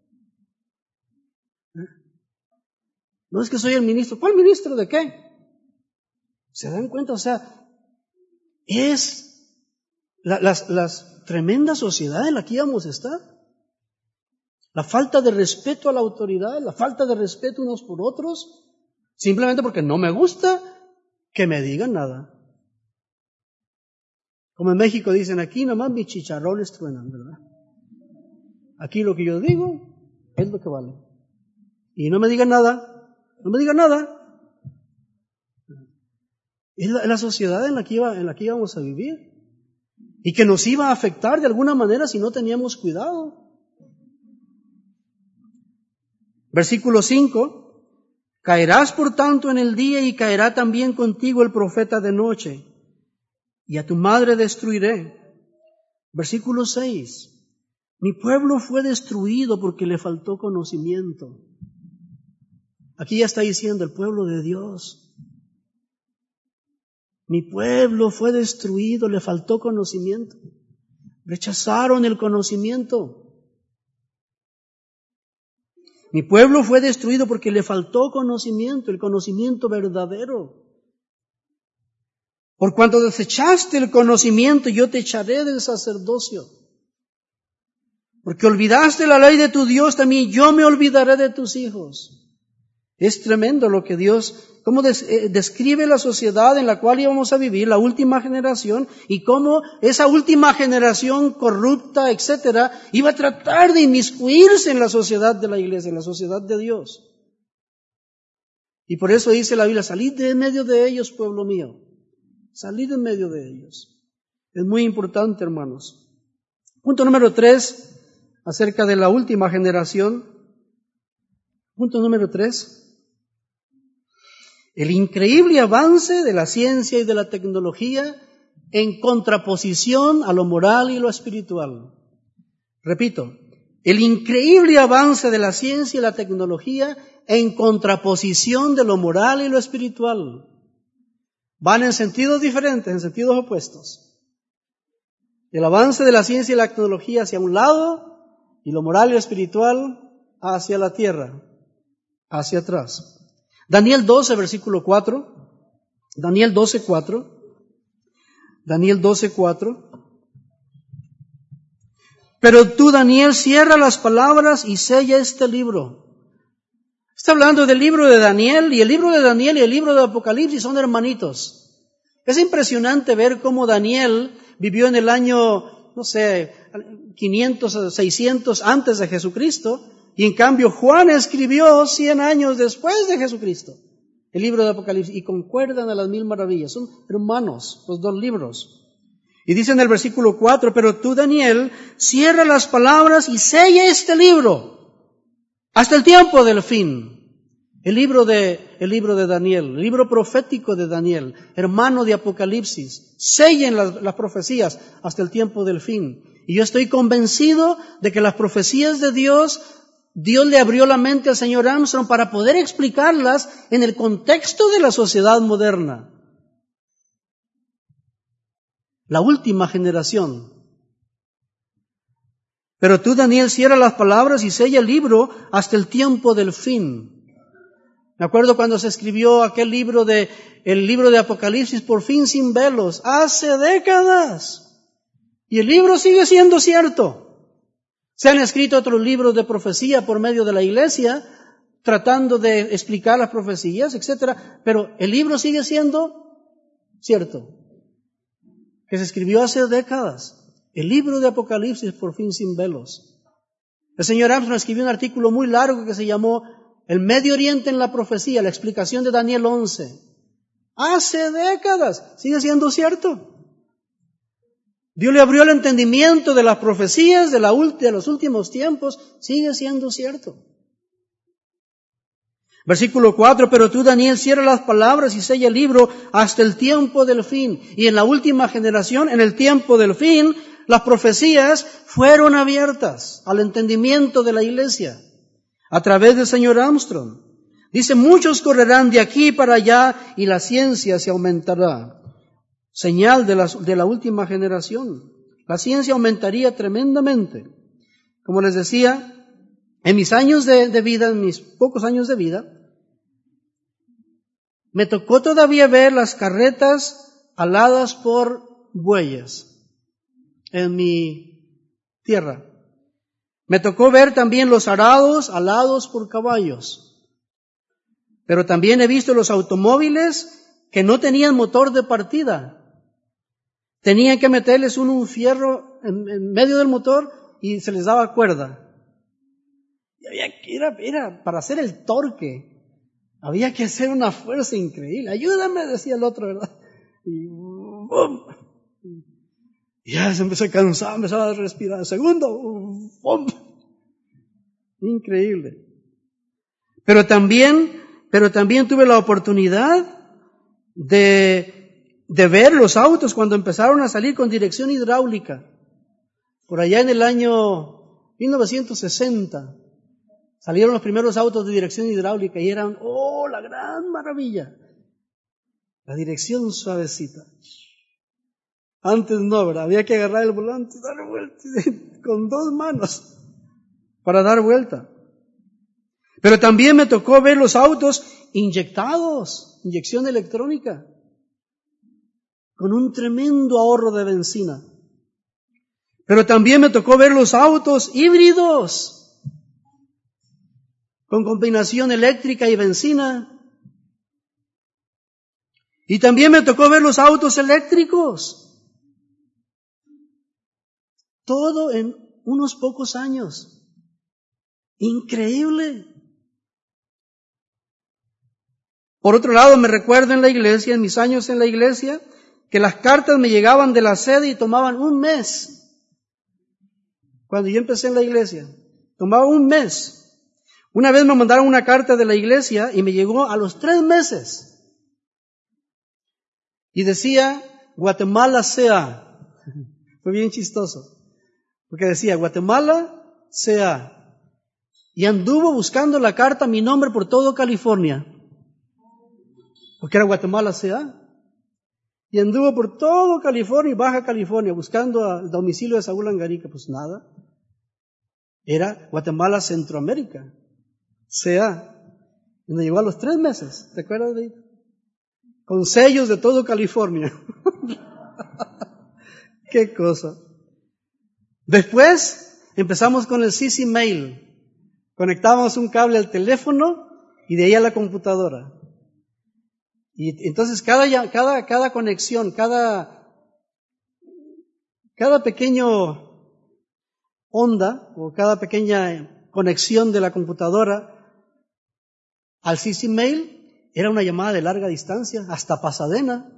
No es que soy el ministro. ¿Cuál ministro de qué? ¿Se dan cuenta? O sea, es la, las, las tremenda sociedad en la que íbamos a estar. La falta de respeto a la autoridad, la falta de respeto unos por otros, simplemente porque no me gusta que me digan nada. Como en México dicen, aquí nomás mis chicharrones truenan, ¿verdad? Aquí lo que yo digo es lo que vale. Y no me digan nada, no me digan nada. Es la, la sociedad en la, que iba, en la que íbamos a vivir. Y que nos iba a afectar de alguna manera si no teníamos cuidado. Versículo cinco. Caerás por tanto en el día y caerá también contigo el profeta de noche. Y a tu madre destruiré. Versículo seis. Mi pueblo fue destruido porque le faltó conocimiento. Aquí ya está diciendo el pueblo de Dios. Mi pueblo fue destruido, le faltó conocimiento. Rechazaron el conocimiento. Mi pueblo fue destruido porque le faltó conocimiento, el conocimiento verdadero. Por cuanto desechaste el conocimiento, yo te echaré del sacerdocio. Porque olvidaste la ley de tu Dios, también yo me olvidaré de tus hijos. Es tremendo lo que Dios, cómo des, eh, describe la sociedad en la cual íbamos a vivir, la última generación, y cómo esa última generación corrupta, etcétera, iba a tratar de inmiscuirse en la sociedad de la iglesia, en la sociedad de Dios. Y por eso dice la Biblia, salid de en medio de ellos, pueblo mío. Salid en medio de ellos. Es muy importante, hermanos. Punto número tres, acerca de la última generación. Punto número tres. El increíble avance de la ciencia y de la tecnología en contraposición a lo moral y lo espiritual. Repito, el increíble avance de la ciencia y la tecnología en contraposición de lo moral y lo espiritual. Van en sentidos diferentes, en sentidos opuestos. El avance de la ciencia y la tecnología hacia un lado y lo moral y lo espiritual hacia la tierra, hacia atrás. Daniel doce, versículo cuatro. Daniel doce, cuatro. Daniel doce, cuatro. Pero tú, Daniel, cierra las palabras y sella este libro. Está hablando del libro de Daniel, y el libro de Daniel y el libro de Apocalipsis son hermanitos. Es impresionante ver cómo Daniel vivió en el año, no sé, quinientos o seiscientos antes de Jesucristo, y en cambio Juan escribió cien años después de Jesucristo el libro de Apocalipsis, y concuerdan a las mil maravillas. Son hermanos los dos libros. Y dice en el versículo cuatro, pero tú, Daniel, cierra las palabras y sella este libro hasta el tiempo del fin. El libro de, el libro de Daniel, el libro profético de Daniel, hermano de Apocalipsis, sellen las, las profecías hasta el tiempo del fin. Y yo estoy convencido de que las profecías de Dios, Dios le abrió la mente al señor Armstrong para poder explicarlas en el contexto de la sociedad moderna. La última generación. Pero tú, Daniel, cierra las palabras y sella el libro hasta el tiempo del fin. Me acuerdo cuando se escribió aquel libro de, el libro de Apocalipsis, por fin sin velos, hace décadas. Y el libro sigue siendo cierto. Se han escrito otros libros de profecía por medio de la iglesia, tratando de explicar las profecías, etcétera. Pero el libro sigue siendo cierto. Que se escribió hace décadas. El libro de Apocalipsis, por fin sin velos. El señor Armstrong escribió un artículo muy largo que se llamó El Medio Oriente en la profecía, la explicación de Daniel once. Hace décadas, sigue siendo cierto. Dios le abrió el entendimiento de las profecías de, la, de los últimos tiempos, sigue siendo cierto. Versículo cuatro, pero tú, Daniel, cierra las palabras y sella el libro hasta el tiempo del fin. Y en la última generación, en el tiempo del fin, las profecías fueron abiertas al entendimiento de la iglesia a través del señor Armstrong. Dice, muchos correrán de aquí para allá y la ciencia se aumentará. Señal de la, de la última generación. La ciencia aumentaría tremendamente. Como les decía, en mis años de, de vida, en mis pocos años de vida, me tocó todavía ver las carretas aladas por bueyes en mi tierra. Me tocó ver también los arados alados por caballos. Pero también he visto los automóviles que no tenían motor de partida. Tenían que meterles un, un fierro en, en medio del motor y se les daba cuerda. Y había que, era, era para hacer el torque, había que hacer una fuerza increíble. Ayúdame, decía el otro, ¿verdad? Y, ¡bum! Y ya se empezó a cansar, empezaba a respirar. Segundo, ¡bum! Increíble. Pero también, pero también tuve la oportunidad de, de ver los autos cuando empezaron a salir con dirección hidráulica. Por allá en el año mil novecientos sesenta. Salieron los primeros autos de dirección hidráulica y eran, ¡oh, la gran maravilla! La dirección suavecita. Antes no, ¿verdad? Había que agarrar el volante y darle vuelta con dos manos para dar vuelta. Pero también me tocó ver los autos inyectados, inyección electrónica, con un tremendo ahorro de benzina. Pero también me tocó ver los autos híbridos, con combinación eléctrica y benzina. Y también me tocó ver los autos eléctricos. Todo en unos pocos años. Increíble. Por otro lado, me recuerdo en la iglesia, en mis años en la iglesia, que las cartas me llegaban de la sede y tomaban un mes. Cuando yo empecé en la iglesia, tomaba un mes. Una vez me mandaron una carta de la iglesia y me llegó a los tres meses. Y decía, Guatemala sea. Fue bien chistoso. Porque decía, Guatemala sea. Y anduvo buscando la carta, mi nombre por todo California. Porque era Guatemala sea. Y anduvo por todo California y Baja California buscando el domicilio de Saúl Angarica. Pues nada. Era Guatemala Centroamérica. Sea, y nos llegó a los tres meses, ¿te acuerdas de ahí? Con sellos de todo California. Qué cosa. Después empezamos con el C C Mail. Conectábamos un cable al teléfono y de ahí a la computadora. Y entonces cada, cada, cada conexión, cada, cada pequeño onda o cada pequeña conexión de la computadora al C C Mail era una llamada de larga distancia, hasta Pasadena.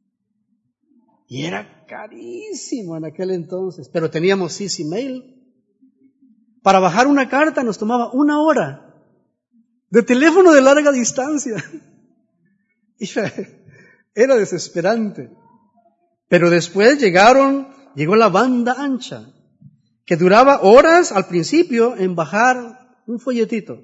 Y era carísimo en aquel entonces, pero teníamos C C Mail. Para bajar una carta nos tomaba una hora de teléfono de larga distancia. Y era desesperante. Pero después llegaron, llegó la banda ancha, que duraba horas al principio en bajar un folletito.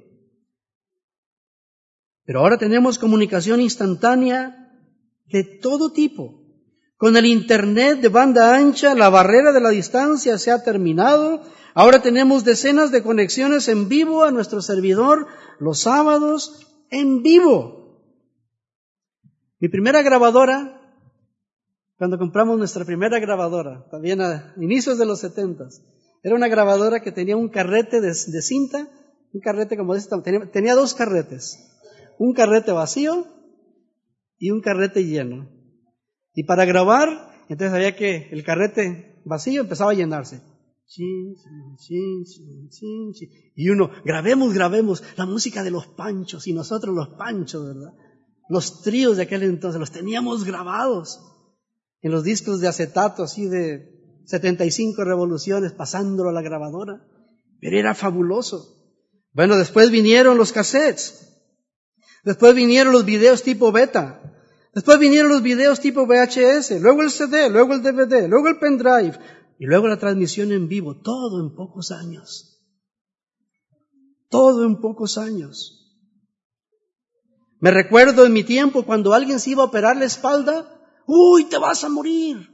Pero ahora tenemos comunicación instantánea de todo tipo. Con el internet de banda ancha, la barrera de la distancia se ha terminado. Ahora tenemos decenas de conexiones en vivo a nuestro servidor los sábados en vivo. Mi primera grabadora, cuando compramos nuestra primera grabadora, también a inicios de los setentas, era una grabadora que tenía un carrete de, de cinta, un carrete como este, tenía, tenía dos carretes. Un carrete vacío y un carrete lleno. Y para grabar, entonces había que el carrete vacío empezaba a llenarse. Chin, chin, chin, chin, chin, chin. Y uno, grabemos, grabemos la música de los Panchos, y nosotros los Panchos, ¿verdad? Los tríos de aquel entonces, los teníamos grabados en los discos de acetato, así de setenta y cinco revoluciones, pasándolo a la grabadora. Pero era fabuloso. Bueno, después vinieron los cassettes. Después vinieron los videos tipo beta. Después vinieron los videos tipo V H S. Luego el C D, luego el D V D, luego el pendrive. Y luego la transmisión en vivo. Todo en pocos años. Todo en pocos años. Me recuerdo en mi tiempo cuando alguien se iba a operar la espalda. ¡Uy, te vas a morir!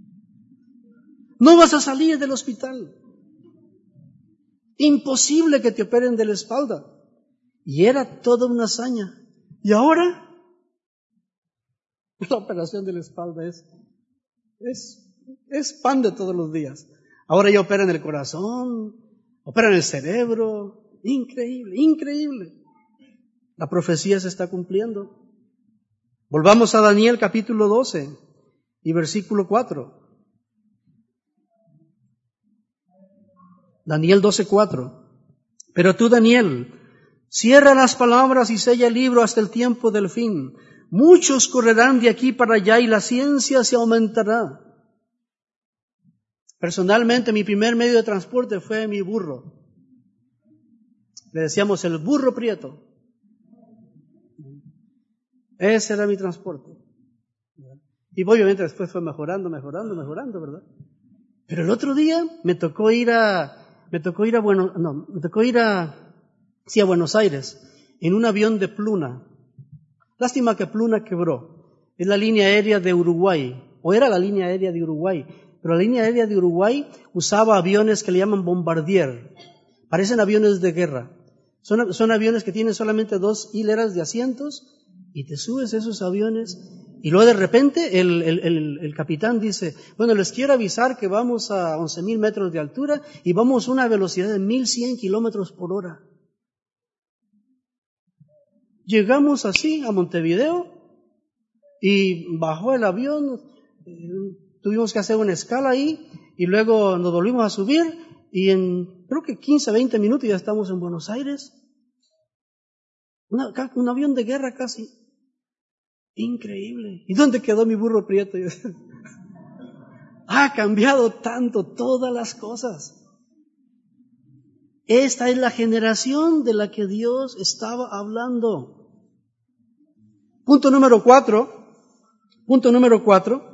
No vas a salir del hospital. Imposible que te operen de la espalda. Y era toda una hazaña. ¿Y ahora? La operación de la espalda es, es, es pan de todos los días. Ahora ya operan el corazón, operan el cerebro. Increíble, increíble. La profecía se está cumpliendo. Volvamos a Daniel capítulo doce y versículo cuatro. Daniel doce, cuatro. Pero tú, Daniel, cierra las palabras y sella el libro hasta el tiempo del fin. Muchos correrán de aquí para allá y la ciencia se aumentará. Personalmente, mi primer medio de transporte fue mi burro. Le decíamos el burro prieto. Ese era mi transporte. Y obviamente después fue mejorando, mejorando, mejorando, ¿verdad? Pero el otro día me tocó ir a, me tocó ir a bueno, no, me tocó ir a, sí, a Buenos Aires, en un avión de Pluna. Lástima que Pluna quebró. Es la línea aérea de Uruguay, o era la línea aérea de Uruguay, pero la línea aérea de Uruguay usaba aviones que le llaman Bombardier. Parecen aviones de guerra. Son, son aviones que tienen solamente dos hileras de asientos y te subes a esos aviones y luego de repente el, el, el, el capitán dice, bueno, les quiero avisar que vamos a once mil metros de altura y vamos a una velocidad de mil cien kilómetros por hora. Llegamos así a Montevideo y bajó el avión, tuvimos que hacer una escala ahí y luego nos volvimos a subir y en creo que quince, veinte minutos ya estamos en Buenos Aires. Una, un avión de guerra casi. Increíble. ¿Y dónde quedó mi burro prieto? Ha cambiado tanto todas las cosas. Esta es la generación de la que Dios estaba hablando. Punto número cuatro. Punto número cuatro.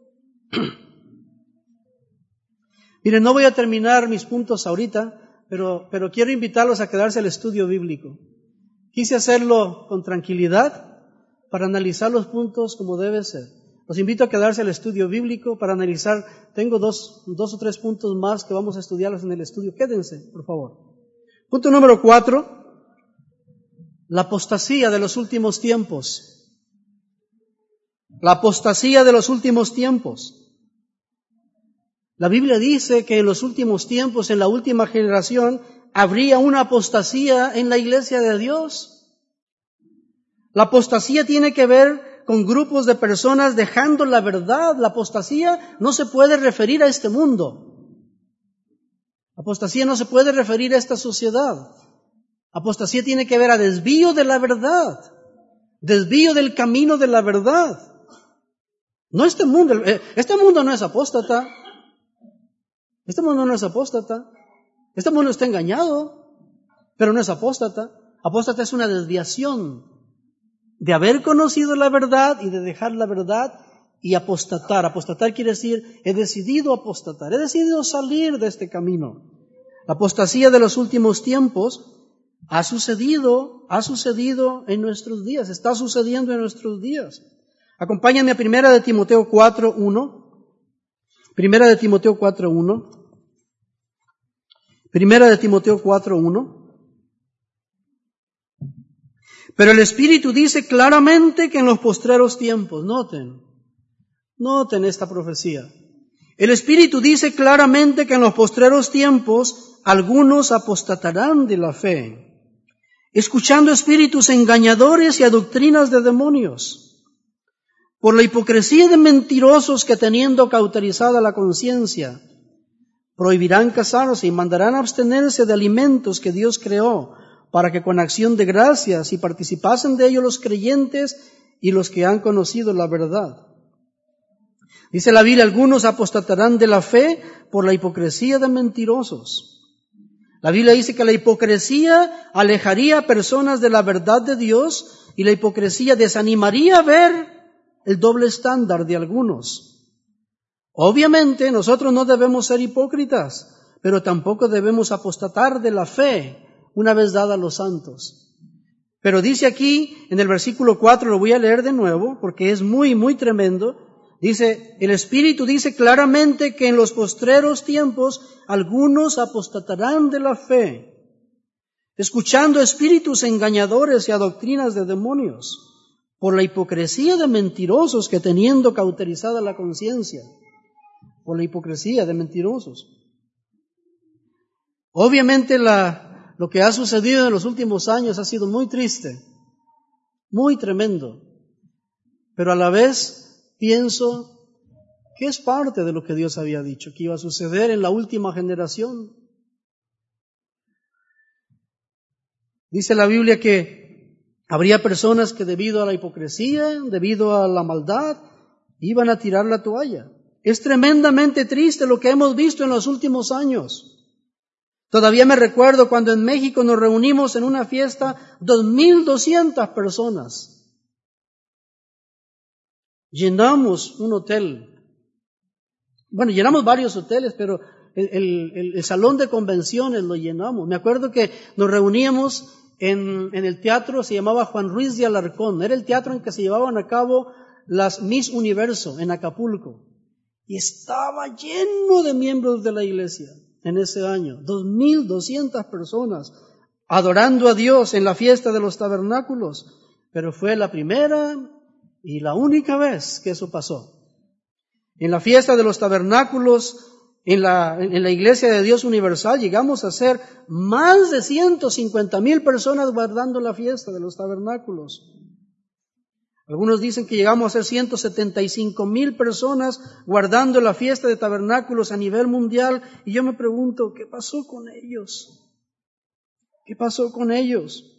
Miren, no voy a terminar mis puntos ahorita, pero, pero quiero invitarlos a quedarse al estudio bíblico. Quise hacerlo con tranquilidad para analizar los puntos como debe ser. Los invito a quedarse al estudio bíblico para analizar. Tengo dos, dos o tres puntos más que vamos a estudiarlos en el estudio. Quédense, por favor. Punto número cuatro. La apostasía de los últimos tiempos. La apostasía de los últimos tiempos. La Biblia dice que en los últimos tiempos, en la última generación, habría una apostasía en la iglesia de Dios. La apostasía tiene que ver con grupos de personas dejando la verdad. La apostasía no se puede referir a este mundo. La apostasía no se puede referir a esta sociedad. Apostasía tiene que ver a desvío de la verdad, desvío del camino de la verdad. No este mundo, este mundo no es apóstata. Este mundo no es apóstata. Este mundo está engañado, pero no es apóstata. Apóstata es una desviación de haber conocido la verdad y de dejar la verdad y apostatar. Apostatar quiere decir, he decidido apostatar, he decidido salir de este camino. La apostasía de los últimos tiempos ha sucedido, ha sucedido en nuestros días, está sucediendo en nuestros días. Acompáñame a Primera de Timoteo cuatro, uno. Primera de Timoteo cuatro, uno. Primera de Timoteo cuatro, uno. Pero el Espíritu dice claramente que en los postreros tiempos, noten, noten esta profecía. El Espíritu dice claramente que en los postreros tiempos algunos apostatarán de la fe, escuchando espíritus engañadores y a doctrinas de demonios, por la hipocresía de mentirosos que teniendo cauterizada la conciencia, prohibirán casarse y mandarán abstenerse de alimentos que Dios creó, para que con acción de gracias y participasen de ello los creyentes y los que han conocido la verdad. Dice la Biblia, algunos apostatarán de la fe por la hipocresía de mentirosos. La Biblia dice que la hipocresía alejaría a personas de la verdad de Dios y la hipocresía desanimaría ver el doble estándar de algunos. Obviamente nosotros no debemos ser hipócritas, pero tampoco debemos apostatar de la fe una vez dada a los santos. Pero dice aquí en el versículo cuatro, lo voy a leer de nuevo porque es muy, muy tremendo. Dice, el Espíritu dice claramente que en los postreros tiempos algunos apostatarán de la fe, escuchando espíritus engañadores y a doctrinas de demonios, por la hipocresía de mentirosos que teniendo cauterizada la conciencia, por la hipocresía de mentirosos. Obviamente la, lo que ha sucedido en los últimos años ha sido muy triste, muy tremendo, pero a la vez pienso que es parte de lo que Dios había dicho, que iba a suceder en la última generación. Dice la Biblia que habría personas que debido a la hipocresía, debido a la maldad, iban a tirar la toalla. Es tremendamente triste lo que hemos visto en los últimos años. Todavía me recuerdo cuando en México nos reunimos en una fiesta, dos mil doscientas personas. Llenamos un hotel. Bueno, llenamos varios hoteles, pero el, el, el salón de convenciones lo llenamos. Me acuerdo que nos reuníamos en, en el teatro, se llamaba Juan Ruiz de Alarcón. Era el teatro en que se llevaban a cabo las Miss Universo en Acapulco. Y estaba lleno de miembros de la iglesia en ese año. dos mil doscientas personas adorando a Dios en la fiesta de los tabernáculos. Pero fue la primera y la única vez que eso pasó. En la fiesta de los tabernáculos, en la, en la Iglesia de Dios Universal, llegamos a ser más de ciento cincuenta mil personas guardando la fiesta de los tabernáculos. Algunos dicen que llegamos a ser ciento setenta y cinco mil personas guardando la fiesta de tabernáculos a nivel mundial. Y yo me pregunto, ¿qué pasó con ellos? ¿Qué pasó con ellos?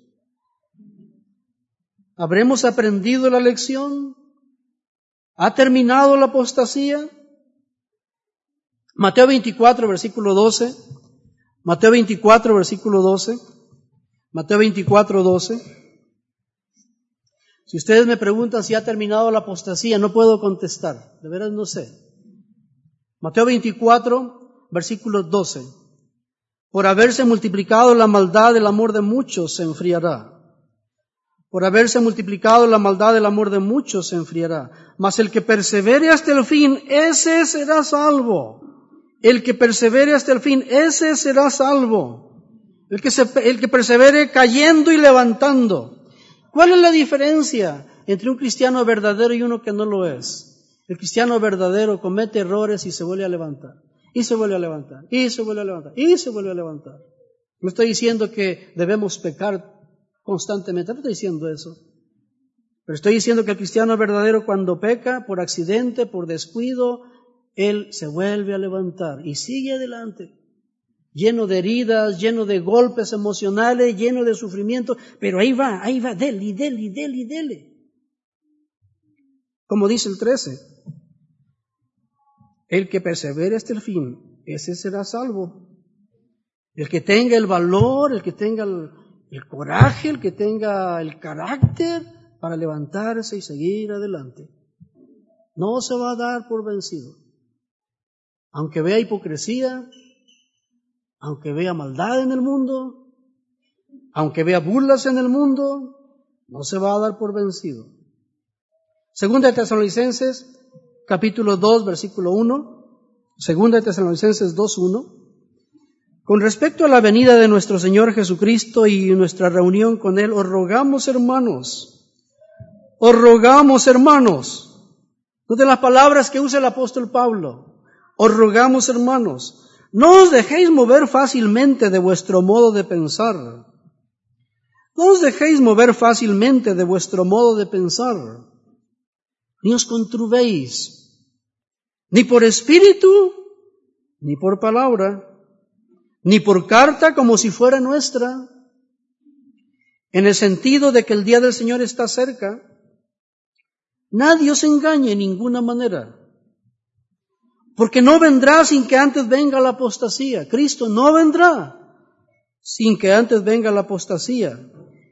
¿Habremos aprendido la lección? ¿Ha terminado la apostasía? Mateo veinticuatro, versículo doce. Mateo veinticuatro, versículo doce. Mateo veinticuatro, doce. Si ustedes me preguntan si ha terminado la apostasía, no puedo contestar. De veras no sé. Mateo veinticuatro, versículo doce. Por haberse multiplicado la maldad, el amor de muchos se enfriará. Por haberse multiplicado la maldad, el amor de muchos se enfriará. Mas el que persevere hasta el fin, ese será salvo. El que persevere hasta el fin, ese será salvo. El que, se, el que persevere cayendo y levantando. ¿Cuál es la diferencia entre un cristiano verdadero y uno que no lo es? El cristiano verdadero comete errores y se vuelve a levantar. Y se vuelve a levantar. Y se vuelve a levantar. Y se vuelve a levantar. No estoy diciendo que debemos pecar constantemente, no estoy diciendo eso. Pero estoy diciendo que el cristiano verdadero cuando peca por accidente, por descuido, él se vuelve a levantar y sigue adelante. Lleno de heridas, lleno de golpes emocionales, lleno de sufrimiento, pero ahí va, ahí va, dele, y dele, y dele, y dele. Como dice el trece, el que persevere hasta el fin, ese será salvo. El que tenga el valor, el que tenga el, el coraje, el que tenga el carácter para levantarse y seguir adelante. No se va a dar por vencido. Aunque vea hipocresía, aunque vea maldad en el mundo, aunque vea burlas en el mundo, no se va a dar por vencido. Segunda de Tesalonicenses, capítulo dos, versículo uno. Segunda de Tesalonicenses dos, uno. Con respecto a la venida de nuestro Señor Jesucristo y nuestra reunión con Él, os rogamos, hermanos, os rogamos, hermanos, no de las palabras que usa el apóstol Pablo, os rogamos, hermanos, no os dejéis mover fácilmente de vuestro modo de pensar. No os dejéis mover fácilmente de vuestro modo de pensar. Ni os conturbéis, ni por espíritu, ni por palabra, ni por carta como si fuera nuestra, en el sentido de que el día del Señor está cerca. Nadie os engañe en ninguna manera. Porque no vendrá sin que antes venga la apostasía. Cristo no vendrá sin que antes venga la apostasía.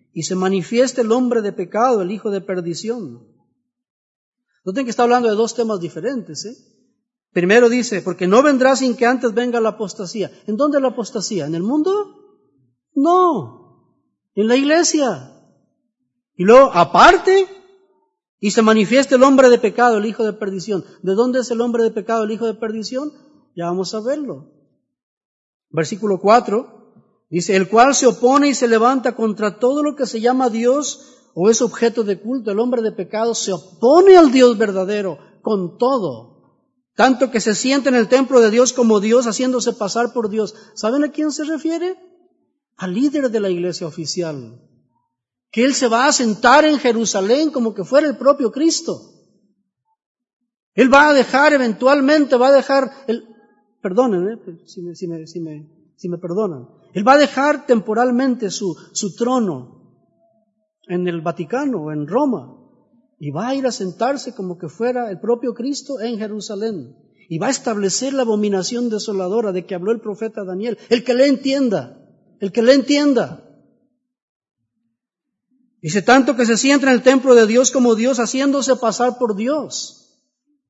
y se manifieste el hombre de pecado, el hijo de perdición. Noten que está hablando de dos temas diferentes, ¿eh? Primero dice, porque no vendrá sin que antes venga la apostasía. ¿En dónde la apostasía? ¿En el mundo? No, en la iglesia. Y luego, aparte, y se manifiesta el hombre de pecado, el hijo de perdición. ¿De dónde es el hombre de pecado, el hijo de perdición? Ya vamos a verlo. Versículo cuatro, dice, el cual se opone y se levanta contra todo lo que se llama Dios o es objeto de culto. El hombre de pecado se opone al Dios verdadero con todo. Tanto que se sienta en el templo de Dios como Dios, haciéndose pasar por Dios. ¿Saben a quién se refiere? Al líder de la iglesia oficial. Que él se va a sentar en Jerusalén como que fuera el propio Cristo. Él va a dejar eventualmente, va a dejar, el, perdonen, eh, si, me, si, me, si, me, si me perdonan. Él va a dejar temporalmente su, su trono en el Vaticano o en Roma. Y va a ir a sentarse como que fuera el propio Cristo en Jerusalén. Y va a establecer la abominación desoladora de que habló el profeta Daniel. El que le entienda, el que le entienda. Dice, tanto que se sienta en el templo de Dios como Dios, haciéndose pasar por Dios.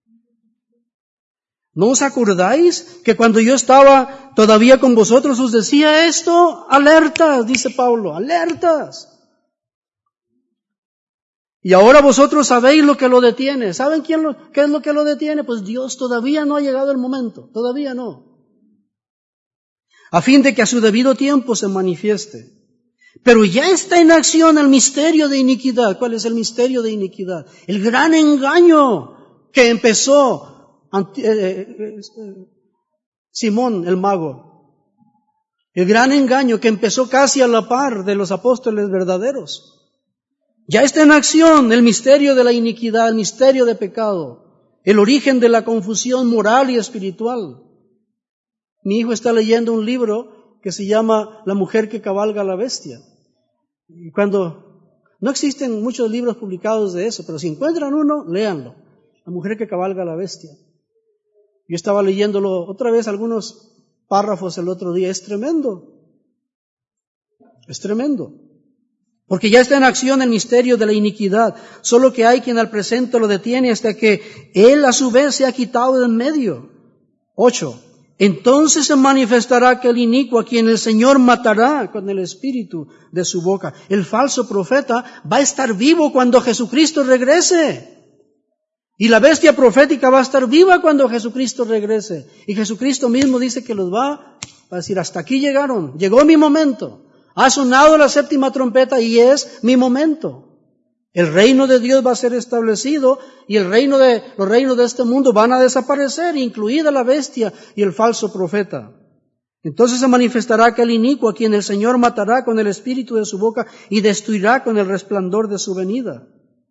¿No os acordáis que cuando yo estaba todavía con vosotros os decía esto? Alertas, dice Pablo, alertas. Y ahora vosotros sabéis lo que lo detiene. ¿Saben quién lo, qué es lo que lo detiene? Pues Dios, todavía no ha llegado el momento, todavía no. A fin de que a su debido tiempo se manifieste. Pero ya está en acción el misterio de iniquidad. ¿Cuál es el misterio de iniquidad? El gran engaño que empezó eh, eh, eh, Simón el mago. El gran engaño que empezó casi a la par de los apóstoles verdaderos. Ya está en acción el misterio de la iniquidad, el misterio de pecado, el origen de la confusión moral y espiritual. Mi hijo está leyendo un libro que se llama La mujer que cabalga a la bestia. Y cuando, no existen muchos libros publicados de eso, pero si encuentran uno, léanlo. La mujer que cabalga a la bestia. Yo estaba leyéndolo otra vez algunos párrafos el otro día. Es tremendo. Es tremendo. Porque ya está en acción el misterio de la iniquidad, solo que hay quien al presente lo detiene hasta que él a su vez se ha quitado de en medio. Ocho. Entonces se manifestará aquel inicuo a quien el Señor matará con el espíritu de su boca. El falso profeta va a estar vivo cuando Jesucristo regrese. Y la bestia profética va a estar viva cuando Jesucristo regrese. Y Jesucristo mismo dice que los va a decir, hasta aquí llegaron, llegó mi momento. Ha sonado la séptima trompeta y es mi momento. El reino de Dios va a ser establecido y el reino de, los reinos de este mundo van a desaparecer, incluida la bestia y el falso profeta. Entonces se manifestará aquel inicuo a quien el Señor matará con el espíritu de su boca y destruirá con el resplandor de su venida.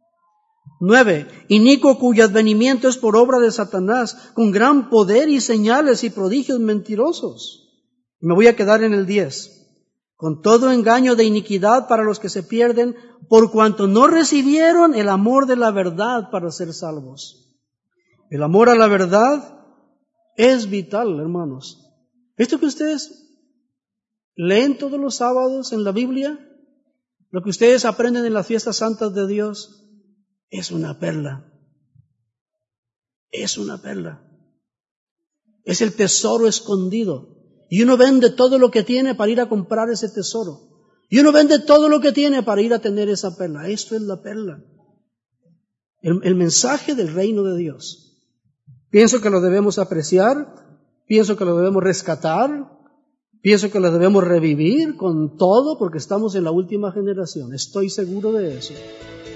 Nueve. Inicuo cuyo advenimiento es por obra de Satanás, con gran poder y señales y prodigios mentirosos. Me voy a quedar en el diez. Con todo engaño de iniquidad para los que se pierden, por cuanto no recibieron el amor de la verdad para ser salvos. El amor a la verdad es vital, hermanos. Esto que ustedes leen todos los sábados en la Biblia, lo que ustedes aprenden en las fiestas santas de Dios, es una perla. Es una perla. Es el tesoro escondido. Y uno vende todo lo que tiene para ir a comprar ese tesoro. Y uno vende todo lo que tiene para ir a tener esa perla. Esto es la perla. El, el mensaje del reino de Dios. Pienso que lo debemos apreciar. Pienso que lo debemos rescatar. Pienso que lo debemos revivir con todo porque estamos en la última generación. Estoy seguro de eso.